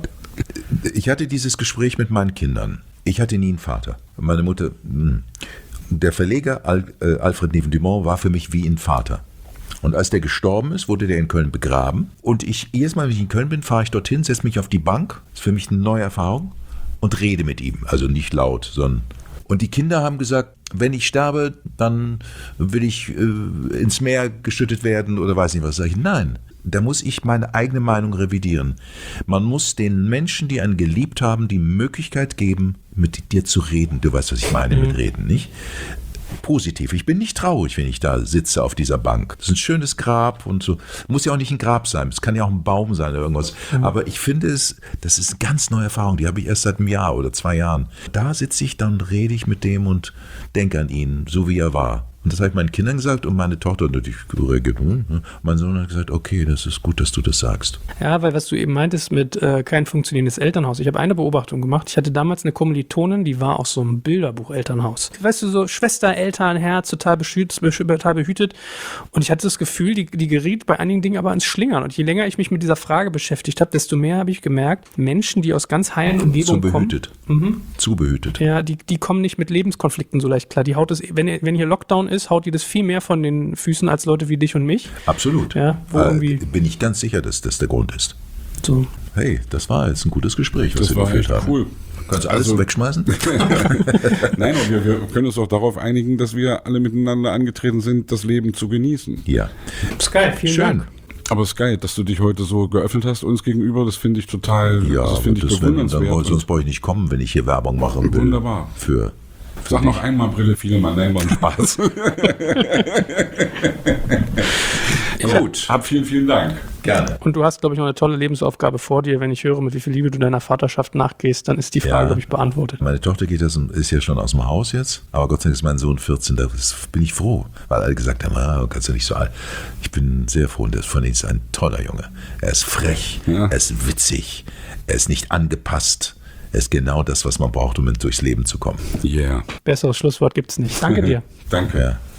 ich hatte dieses Gespräch mit meinen Kindern. Ich hatte nie einen Vater. Meine Mutter, der Verleger Alfred Neven-Dumont war für mich wie ein Vater. Und als der gestorben ist, wurde der in Köln begraben. Und jedes Mal, wenn ich in Köln bin, fahre ich dorthin, setze mich auf die Bank, das ist für mich eine neue Erfahrung, und rede mit ihm. Also nicht laut, sondern... Und die Kinder haben gesagt, wenn ich sterbe, dann will ich ins Meer geschüttet werden oder weiß nicht was. Sag ich, nein, da muss ich meine eigene Meinung revidieren. Man muss den Menschen, die einen geliebt haben, die Möglichkeit geben, mit dir zu reden. Du weißt, was ich meine mit reden, nicht? Positiv. Ich bin nicht traurig, wenn ich da sitze auf dieser Bank. Das ist ein schönes Grab und so. Muss ja auch nicht ein Grab sein. Es kann ja auch ein Baum sein oder irgendwas. Aber ich finde das ist eine ganz neue Erfahrung. Die habe ich erst seit einem Jahr oder 2 Jahren. Da sitze ich, dann rede ich mit dem und denke an ihn, so wie er war. Und das habe ich meinen Kindern gesagt und meine Tochter natürlich reagiert. Mein Sohn hat gesagt, okay, das ist gut, dass du das sagst. Ja, weil was du eben meintest mit kein funktionierendes Elternhaus. Ich habe eine Beobachtung gemacht. Ich hatte damals eine Kommilitonin, die war aus so einem Bilderbuch-Elternhaus. Weißt du, so Schwester, Eltern, Herz, total behütet. Und ich hatte das Gefühl, die geriet bei einigen Dingen aber ins Schlingern. Und je länger ich mich mit dieser Frage beschäftigt habe, desto mehr habe ich gemerkt, Menschen, die aus ganz heilen Umgebungen kommen. Zu behütet. Ja, die kommen nicht mit Lebenskonflikten so leicht klar. Die haut es, wenn hier Lockdown ist, haut die das viel mehr von den Füßen als Leute wie dich und mich. Absolut. Ja, wo irgendwie bin ich ganz sicher, dass das der Grund ist. so. Hey, das war jetzt ein gutes Gespräch, was Das wir war geführt echt haben. cool. Kannst du alles wegschmeißen? Nein, aber wir können uns auch darauf einigen, dass wir alle miteinander angetreten sind, das Leben zu genießen. Ja. Sky, vielen Dank. Aber Sky, dass du dich heute so geöffnet hast uns gegenüber, das finde ich total, Ja, das finde ich bewundernswert. sonst brauche ich nicht kommen, wenn ich hier Werbung machen will. Wunderbar. Sag noch einmal Brille, viele Mann, nein, war ein Spaß. Gut. Hab vielen, vielen Dank. Gerne. Und du hast, glaube ich, noch eine tolle Lebensaufgabe vor dir. Wenn ich höre, mit wie viel Liebe du deiner Vaterschaft nachgehst, dann ist die Frage, glaube ich, beantwortet. Meine Tochter ist ja schon aus dem Haus jetzt, aber Gott sei Dank ist mein Sohn 14, da bin ich froh, weil alle gesagt haben, kannst du nicht so alt. Ich bin sehr froh und von ihm ist ein toller Junge. Er ist frech, er ist witzig, er ist nicht angepasst. Er ist genau das, was man braucht, um durchs Leben zu kommen. Yeah. Besseres Schlusswort gibt es nicht. Danke dir. Danke. Ja.